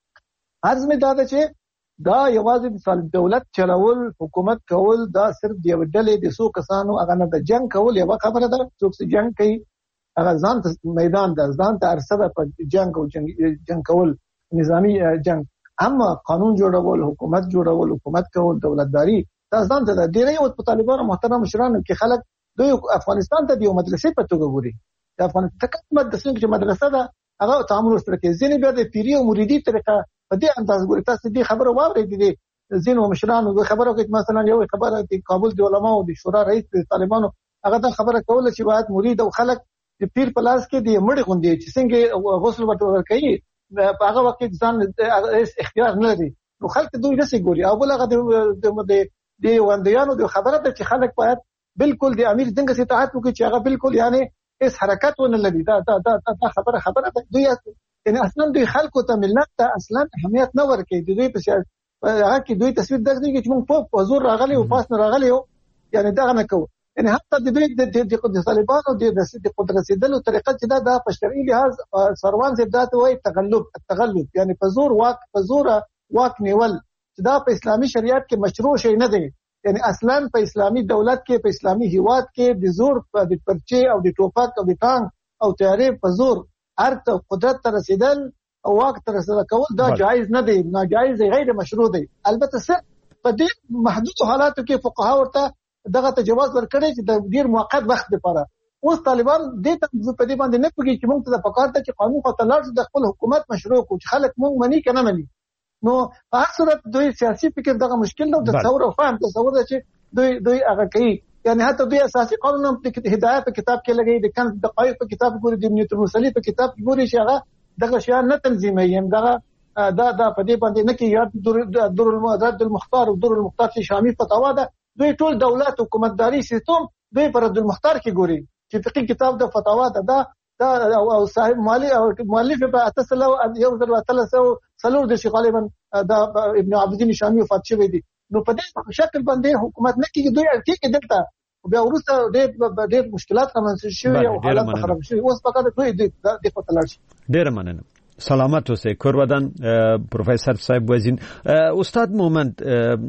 S4: عرض مې دا ده چې دا یوازې د سالم دولت چلول حکومت کول دا صرف د یو ډلې د څو کسانو هغه نه د جنگ کول یو خبره ده. څوک چې جنگ کوي هغه ځان ته میدان ده، ځان ته ارسده په جنگ او جنگ کول نظامی جنگ، اما قانون جوړول، حکومت جوړول، حکومت کول، دولتداری دا ځان ته د ډیری او طالبانو محترم مشرانو کې خلک دوی افغانستان ته د مدرسې په توګه ګوري. د افغانستان مدرسې کې مدرسه ده هغه تعامل سره کې ځینې بیا د پیری او مریدي طریقه په دې انداز ګوري. تاسو دې خبره واورئ دي ځینو مشرانو خبرو کې مثلا یو خبره د کابل د علماو د شورا رئیس د طالبانو هغه دا خبره کوله چې باید مرید او خلک د پیر په لاس کې د مړي غوندي چې څنګه غسل ورته کوي په هغه وخت کې ځان اختیار نه لري. نو خلک دوی نسي ګوري او بل هغه د د وندیانو د خبره ته چې خلک باید بالکل د امیر څنګه سي اطاعت وکړي چې هغه بالکل یعنی اس حرکت ونه لري. دا دا دا خبره خبره دوی یعنی اصلا دوی خلکو ته ملت ته اصلا اهمیت نه ورکوي. دوی په هغه کې دوی تصویر درځي چې موږ په حضور راغلي او پاس نه راغلي یعنی دا نه کوو. یعنی حتی د دوی د طالبانو د قدرت رسیدلو طریقه چې دا د شرعي لحاظ سروان زید ذات وایي تغلب تغلب یعنی په زور واک په زور واک نیول چې دا په اسلامي شریعت کې مشروع شي نه دی. یعنی اصلا په اسلامي دولت کې په اسلامي هیواد کې د زور د پرچې او د ټوپک او د ټانک او تیارې په زور هر قدرت ته رسیدل او واک ته رسیدل کول دا جایز نه دی، ناجایز غیر مشروع دی. البته صرف په دې محدود حالاتو کې فقها ورته دغه ته جواز ورکړي چې د ډیر موقت وخت لپاره. اوس طالبان دې ته په دې باندې نه پوهیږي چې موږ ته د پکار ته چې قانون خاطر لاړ د خپل حکومت مشروع کو چې خلک موږ مني کنه مني. نو په هر صورت دوی سیاسي فکر دغه مشکل نه تصور او فهم تصور چې دوی دوی هغه کوي. یعنی حتی دوی اساسي قانون هم د هدایت په کتاب کې لګي، د کان دقایق په کتاب ګوري، د نیوتن مسلې په کتاب کې ګوري چې هغه دغه شیان نه تنظیمي هم دغه دا دا په دې باندې نه کې یاد در المعدد المختار او در المختار چې شامي فتوا ده. دوی ټول دولت حکومتداري سیستم دوی پر عبد المختار کې ګوري چې فقہی کتاب د فتوا ده دا دا او صاحب مالی او مؤلف په اتصل یو ځل وتلسو سلور د شي غالبا دا ابن عابدین شامی وفات شوی دی. نو په دې شکل باندې حکومت نه کیږي، دوی اړتیا کې دلته بیا ورسته ډېر ډېر مشکلات رامنځته شوي او حالات خراب شوي. اوس فقط دوی د خپل لارښ
S1: ډېر مننه. سلامت اوسئ کورودان پروفیسور صاحب وزین. استاد مومند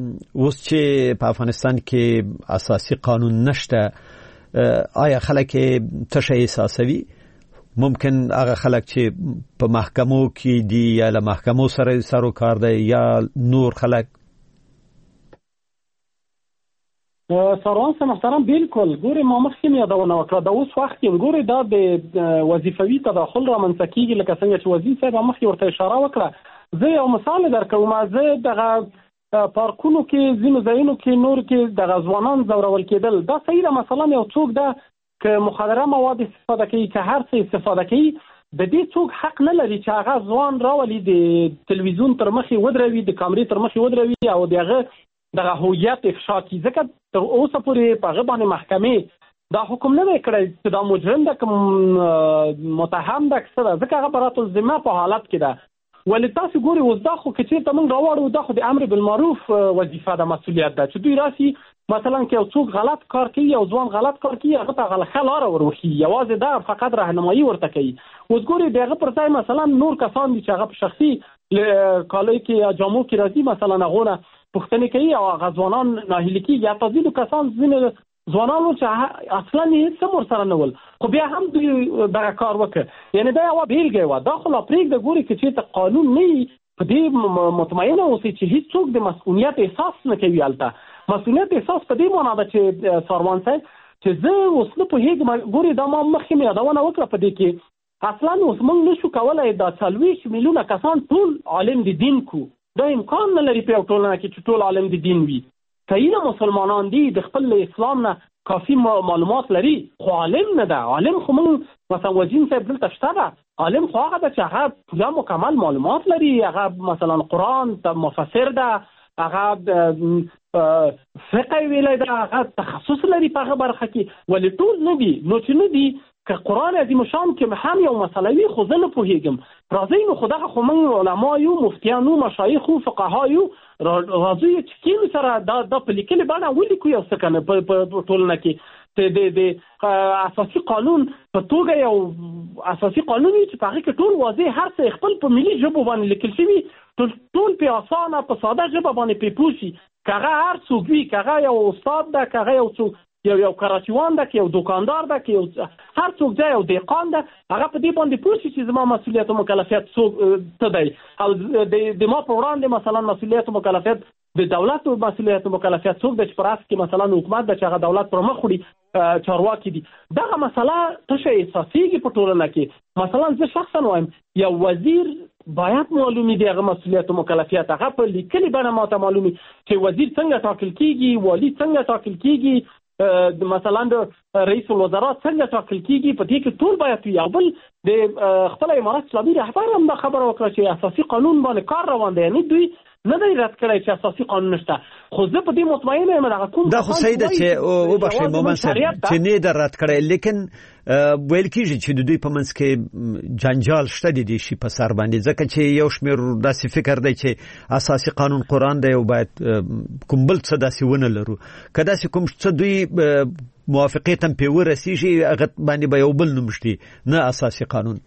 S1: اوس چې په افغانستان کې اساسي قانون نشته آیا خلک تشه احساسوي؟ ممکن هغه خلک چې په محکمو کې دي یا له محکمو سره سرو کار دی یا نور خلک؟
S3: سروان صاحب محترم بالکل ګوري ما مخکې یادونه وکړه د اوس وخت کې ګوري دا د وظیفوي تداخل رامنځته کیږي لکه څنګه چې وزیر صاحب مخکې ورته اشاره وکړه. زه یو مثال درکوم، زه دغه پارکونو کې ځینو ځایونو کې نور کې دغه ځوانان ځورول کېدل دا صحیح ده. مثلا یو څوک ده که مخدره مواد استفاده کوي که هر څه استفاده کوي د دې څوک حق نه لري چې هغه ځوان راولي د تلویزیون تر مخې ودروي د کامرې تر مخې ودروي او دغه دغه هویت افشا کړي ځکه تر اوسه پورې په هغه باندې محکمې دا حکم نه دی کړی چې دا مجرم ده که متهم ده که څه ده ځکه هغه برات الذمه په حالت کې ده. ولې تاسو ګورئ اوس دا خو که چېرته موږ راوړو دا خو د امر بالمعروف وظیفه ده مسؤلیت ده چې دوی راسي مثلا که یو څوک غلط کار کوي او ځوان غلط کار کوي هغه ته ښه لاره ور وښیي یوازې دا فقط راهنمایي ورته کوي. اوس ګورئ د هغه پر ځای مثلا نور کسان دي چې هغه په شخصي کالیو کې یا جامو کې راځي مثلا هغو نه پوښتنې کوي او هغه ځوانان ناهیلي کېږي یا ځینو کسان ځینې ځوانانو چې اصلا یې هېڅ هم ورسره نه ول خو بیا هم دوی دغه کار وکړ. یعنې دا یوه بېلګه وه. دا خو لا پرېږده ګورئ که چېرته قانون نه وي په دې مطمئنه اوسئ چې هېڅوک د مسؤلیت احساس نه کوي. هلته مسؤلیت احساس په دې معنا ده چې ساروان صاحب چې زه اوس نه پوهېږم ګورئ دا ما مخکې مې یادونه وکړه په دې کې اصلا اوس موږ نه شو کولی دا څلوېښت میلیونه کسان ټول عالم د دین کو دا امکان نه لري په یو ټولنه کې چې ټول عالم د دین وي. کایینه مسلمانان دي د خپل اسلام نه کافي معلومات لري خو عالم نه ده. عالم خو موږ مثلا وزین صاحب دلته شته ده عالم خو هغه ده چې هغه پوره مکمل معلومات لري هغه مثلا قرآن مفسر ده هغه فقه ویلی ده هغه تخصص لري په هغه برخه کې. ولې ټول نه دي نو چې نه دي که قرآن عظیم شان کې هم یو مسله وي خو زه نه پوهېږم راځئ نو خو دغه خو موږ علما یو مفتیان یو مشایخ یو فقها یو راځئ چې کینو سره دا دا په لیکلې بڼه ولیکو یو څه کنه په ټولنه کې د د اساسي قانون په توګه یو اساسي قانون چې په هغې کې ټول واضح هر څه خپل په ملي ژبو باندې لیکل شوي ټول په اسانه په ساده ژبه باندې پرې پوه شي که هغه هر څوک وي که هغه یو استاد ده که هغه یو څوک یو یو کراچیوان ده که یو دوکاندار ده که یو هر څوک ده یو دهقان ده هغه په دې باندې پوه شي چې زما مسؤلیت او مکلفیت څه دی او د ما په وړاندې مثلا مسؤلیت او مکلفیت د دولت او مسؤلیت او مکلفیت څوک د چې پر اساس کې مثلا حکومت د چې هغه دولت پر مخ وړي چارواکي دي دغه مسله تشه احساسېږي په ټولنه کې. مثلا زه شخصا وایم یو وزیر باید معلومي دی هغه مسؤلیت او مکلفیت هغه په لیکلې بڼه ماته معلومي چې وزیر څنګه ټاکل کېږي والي څنګه ټاکل کېږي مثلا د رئیس الوزرا څنګه ټاکل کېږي په دې کې ټول باید وي. او بل د خپل امارت اسلامي رهبر هم دا خبره وکړه چې اساسي قانون باندې کار روان دی یعنې دوی نه دی رد کړی چې اساسي قانون نشته خو زه په دې مطمئنه یم دغه کوم
S1: دا خو صحیح ده چې وبخښئ مومن صاحب چې نه در رد کړی لیکن ویل کېږي چې د دوی په منځ کې جنجال شته د دې شي په سر باندې ځکه چې یو شمېر داسې فکر دی چې اساسي قانون قرآن دی او باید کوم بل څه داسې ونه لرو که داسې کوم څه دوی موافقې ته پرې ورسېږي هغه باندې به یو بل نوم ږدي نه اساسي قانون.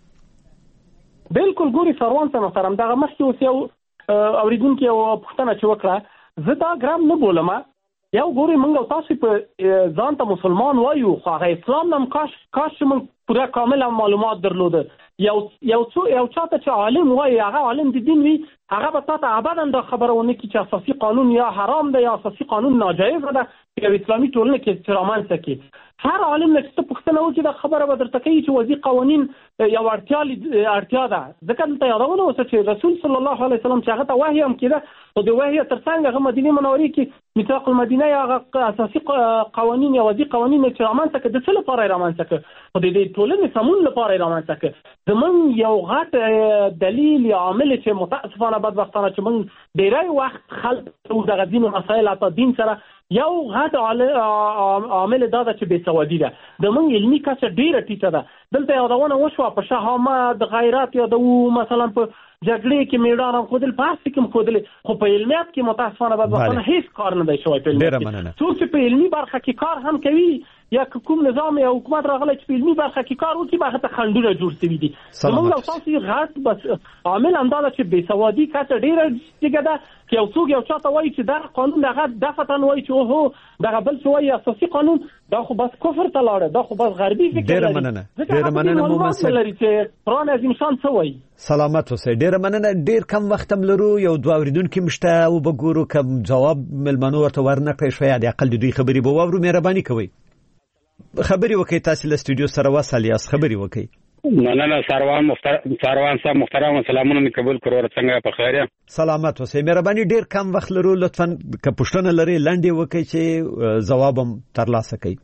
S3: بلکل ګوري سروان صاحب محترم دغه مخکې اوس یو اوریدونکي یو پوښتنه چې وکړه زه دا ګرام نه بولم یو ګورئ موږ او تاسو په ځان ته مسلمان وایو خو هغه اسلام نه هم کاش کاش موږ پوره کامله معلومات درلوده یو یو څو یو چاته چې عالم وایي هغه عالم د دین وي هغه به تا ته ابدا دا خبره ونه کړي چې اساسي قانون یا حرام ده یا اساسي قانون ناجایز ده چې یو اسلامي ټولنه کې چې رامنځته کړي. هر عالم نه چې پوښتنه وکړي دا خبره به درته کوي چې وضعي قوانین یو اړتیا اړتیا ده ځکه دلته یادونه اوسه چې رسول صلی الله علیه وسلم چې هغه ته وحی هم کېده خو د وحی تر څنګ هغه مدینې منورې کې میثاق المدینه یا هغه اساسي قوانین یا وضعي قوانین چې رامنځته کړه د څه لپاره یې رامنځته کړه خو د دې ټولنې سمون لپاره یې رامنځته کړه. زموږ یو غټ دلیل یا عامل چې متاسفانه بدبختانه چې موږ ډېری وخت خلک دغه ځینو مسایل حتی دین سره یو غټ عامل دا ده چې بېسوادي ده د موږ علمي کچه ډېره ټیټه ده. دلته یادونه وشوه په شهامت غیرت یادوو مثلا په جګړې کې میړانه هم ښودل په هر څه کې هم ښودلې خو په علمیت کې متاسفانه بدبختانه هېڅ کار نه دی شوی په علمیت کې. څوک چې په علمي برخه کې کار هم کوي یا کوم نظام یا حکومت راغلی چې په علمي برخه کې کار وکړي به هغه ته خنډونه جوړ شوي دي. زموږ او تاسو غټ بس عامل همدا ده چې بېسوادي کچه ډېره ټیټه ده که یو څوک یو چاته وایي چې دغه قانون دغه دفتن وایي چې اوهو دغه بل څه وایي اساسي قانون دا خو بس کفر ته لاړه دا خو بس غربي فکر لري.
S1: ډېره مننه ډېره مننه مومن صاحب
S3: لري چې قرآن عظیم شان څه وایي.
S1: سلامت اوسئ. ډېره مننه. ډېر کم وخت هم لرو یو دوه اورېدونکي هم شته او به ګورو که ځواب مېلمنو ورته ورنه کړی شوی د اقل د دوی خبرې به واورو. مهرباني کوئ خبرې وکړئ تاسې له سټوډیو سره وصل یاست خبرې وکړئ.
S8: مننه سروان محترم سروان صاحب محترم سلامونه مې قبول کړو څنګه په خیر یم.
S1: سلامت اوسئ. مهرباني ډېر کم وخت لرو لطفا که پوښتنه لرئ لنډې وکړئ چې ځواب هم ترلاسه کړئ.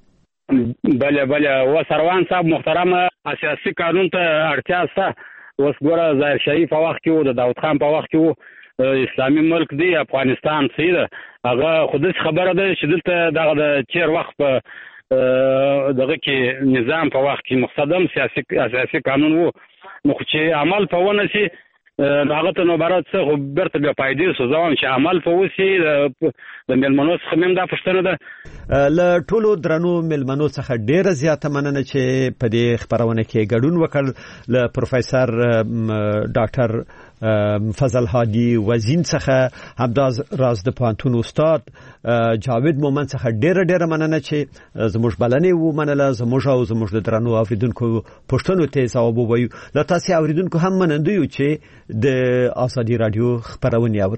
S8: بله بله و سروان صاحب محترم اساسي قانون ته اړتیا شته. اوس ګوره ظاهر شاهي په وخت کې و، د داود خان په وخت کې و، اسلامي ملک دی افغانستان څه ده هغه خو داسې خبره ده چې دلته دغه د چیر وخت په دغه کې نظام په وخت کې مقصدم سیاسي اساسي قانون وو، نو چې عمل په ونه شي هغه ته نو برات څه خو برته بیا پایدې سو ځوان چې عمل په وسی د ملمنو څخه مم دا پښتنه ده.
S1: ل ټولو درنو ملمنو څخه ډیره زیاته مننه چې په دې خبرونه کې ګډون وکړ. ل پروفیسور ډاکټر فضل هادي وزین څخه همداز راز د پانتون استاد جاوید مومن څخه ډیره ډیره مننه چې زموږ بلنې و منله، زموږ او زموږ د درنو اوریدونکو پښتنو ته ځواب ووایو. لا تاسو اوریدونکو هم منندوی چې د ازادي رادیو خبرونه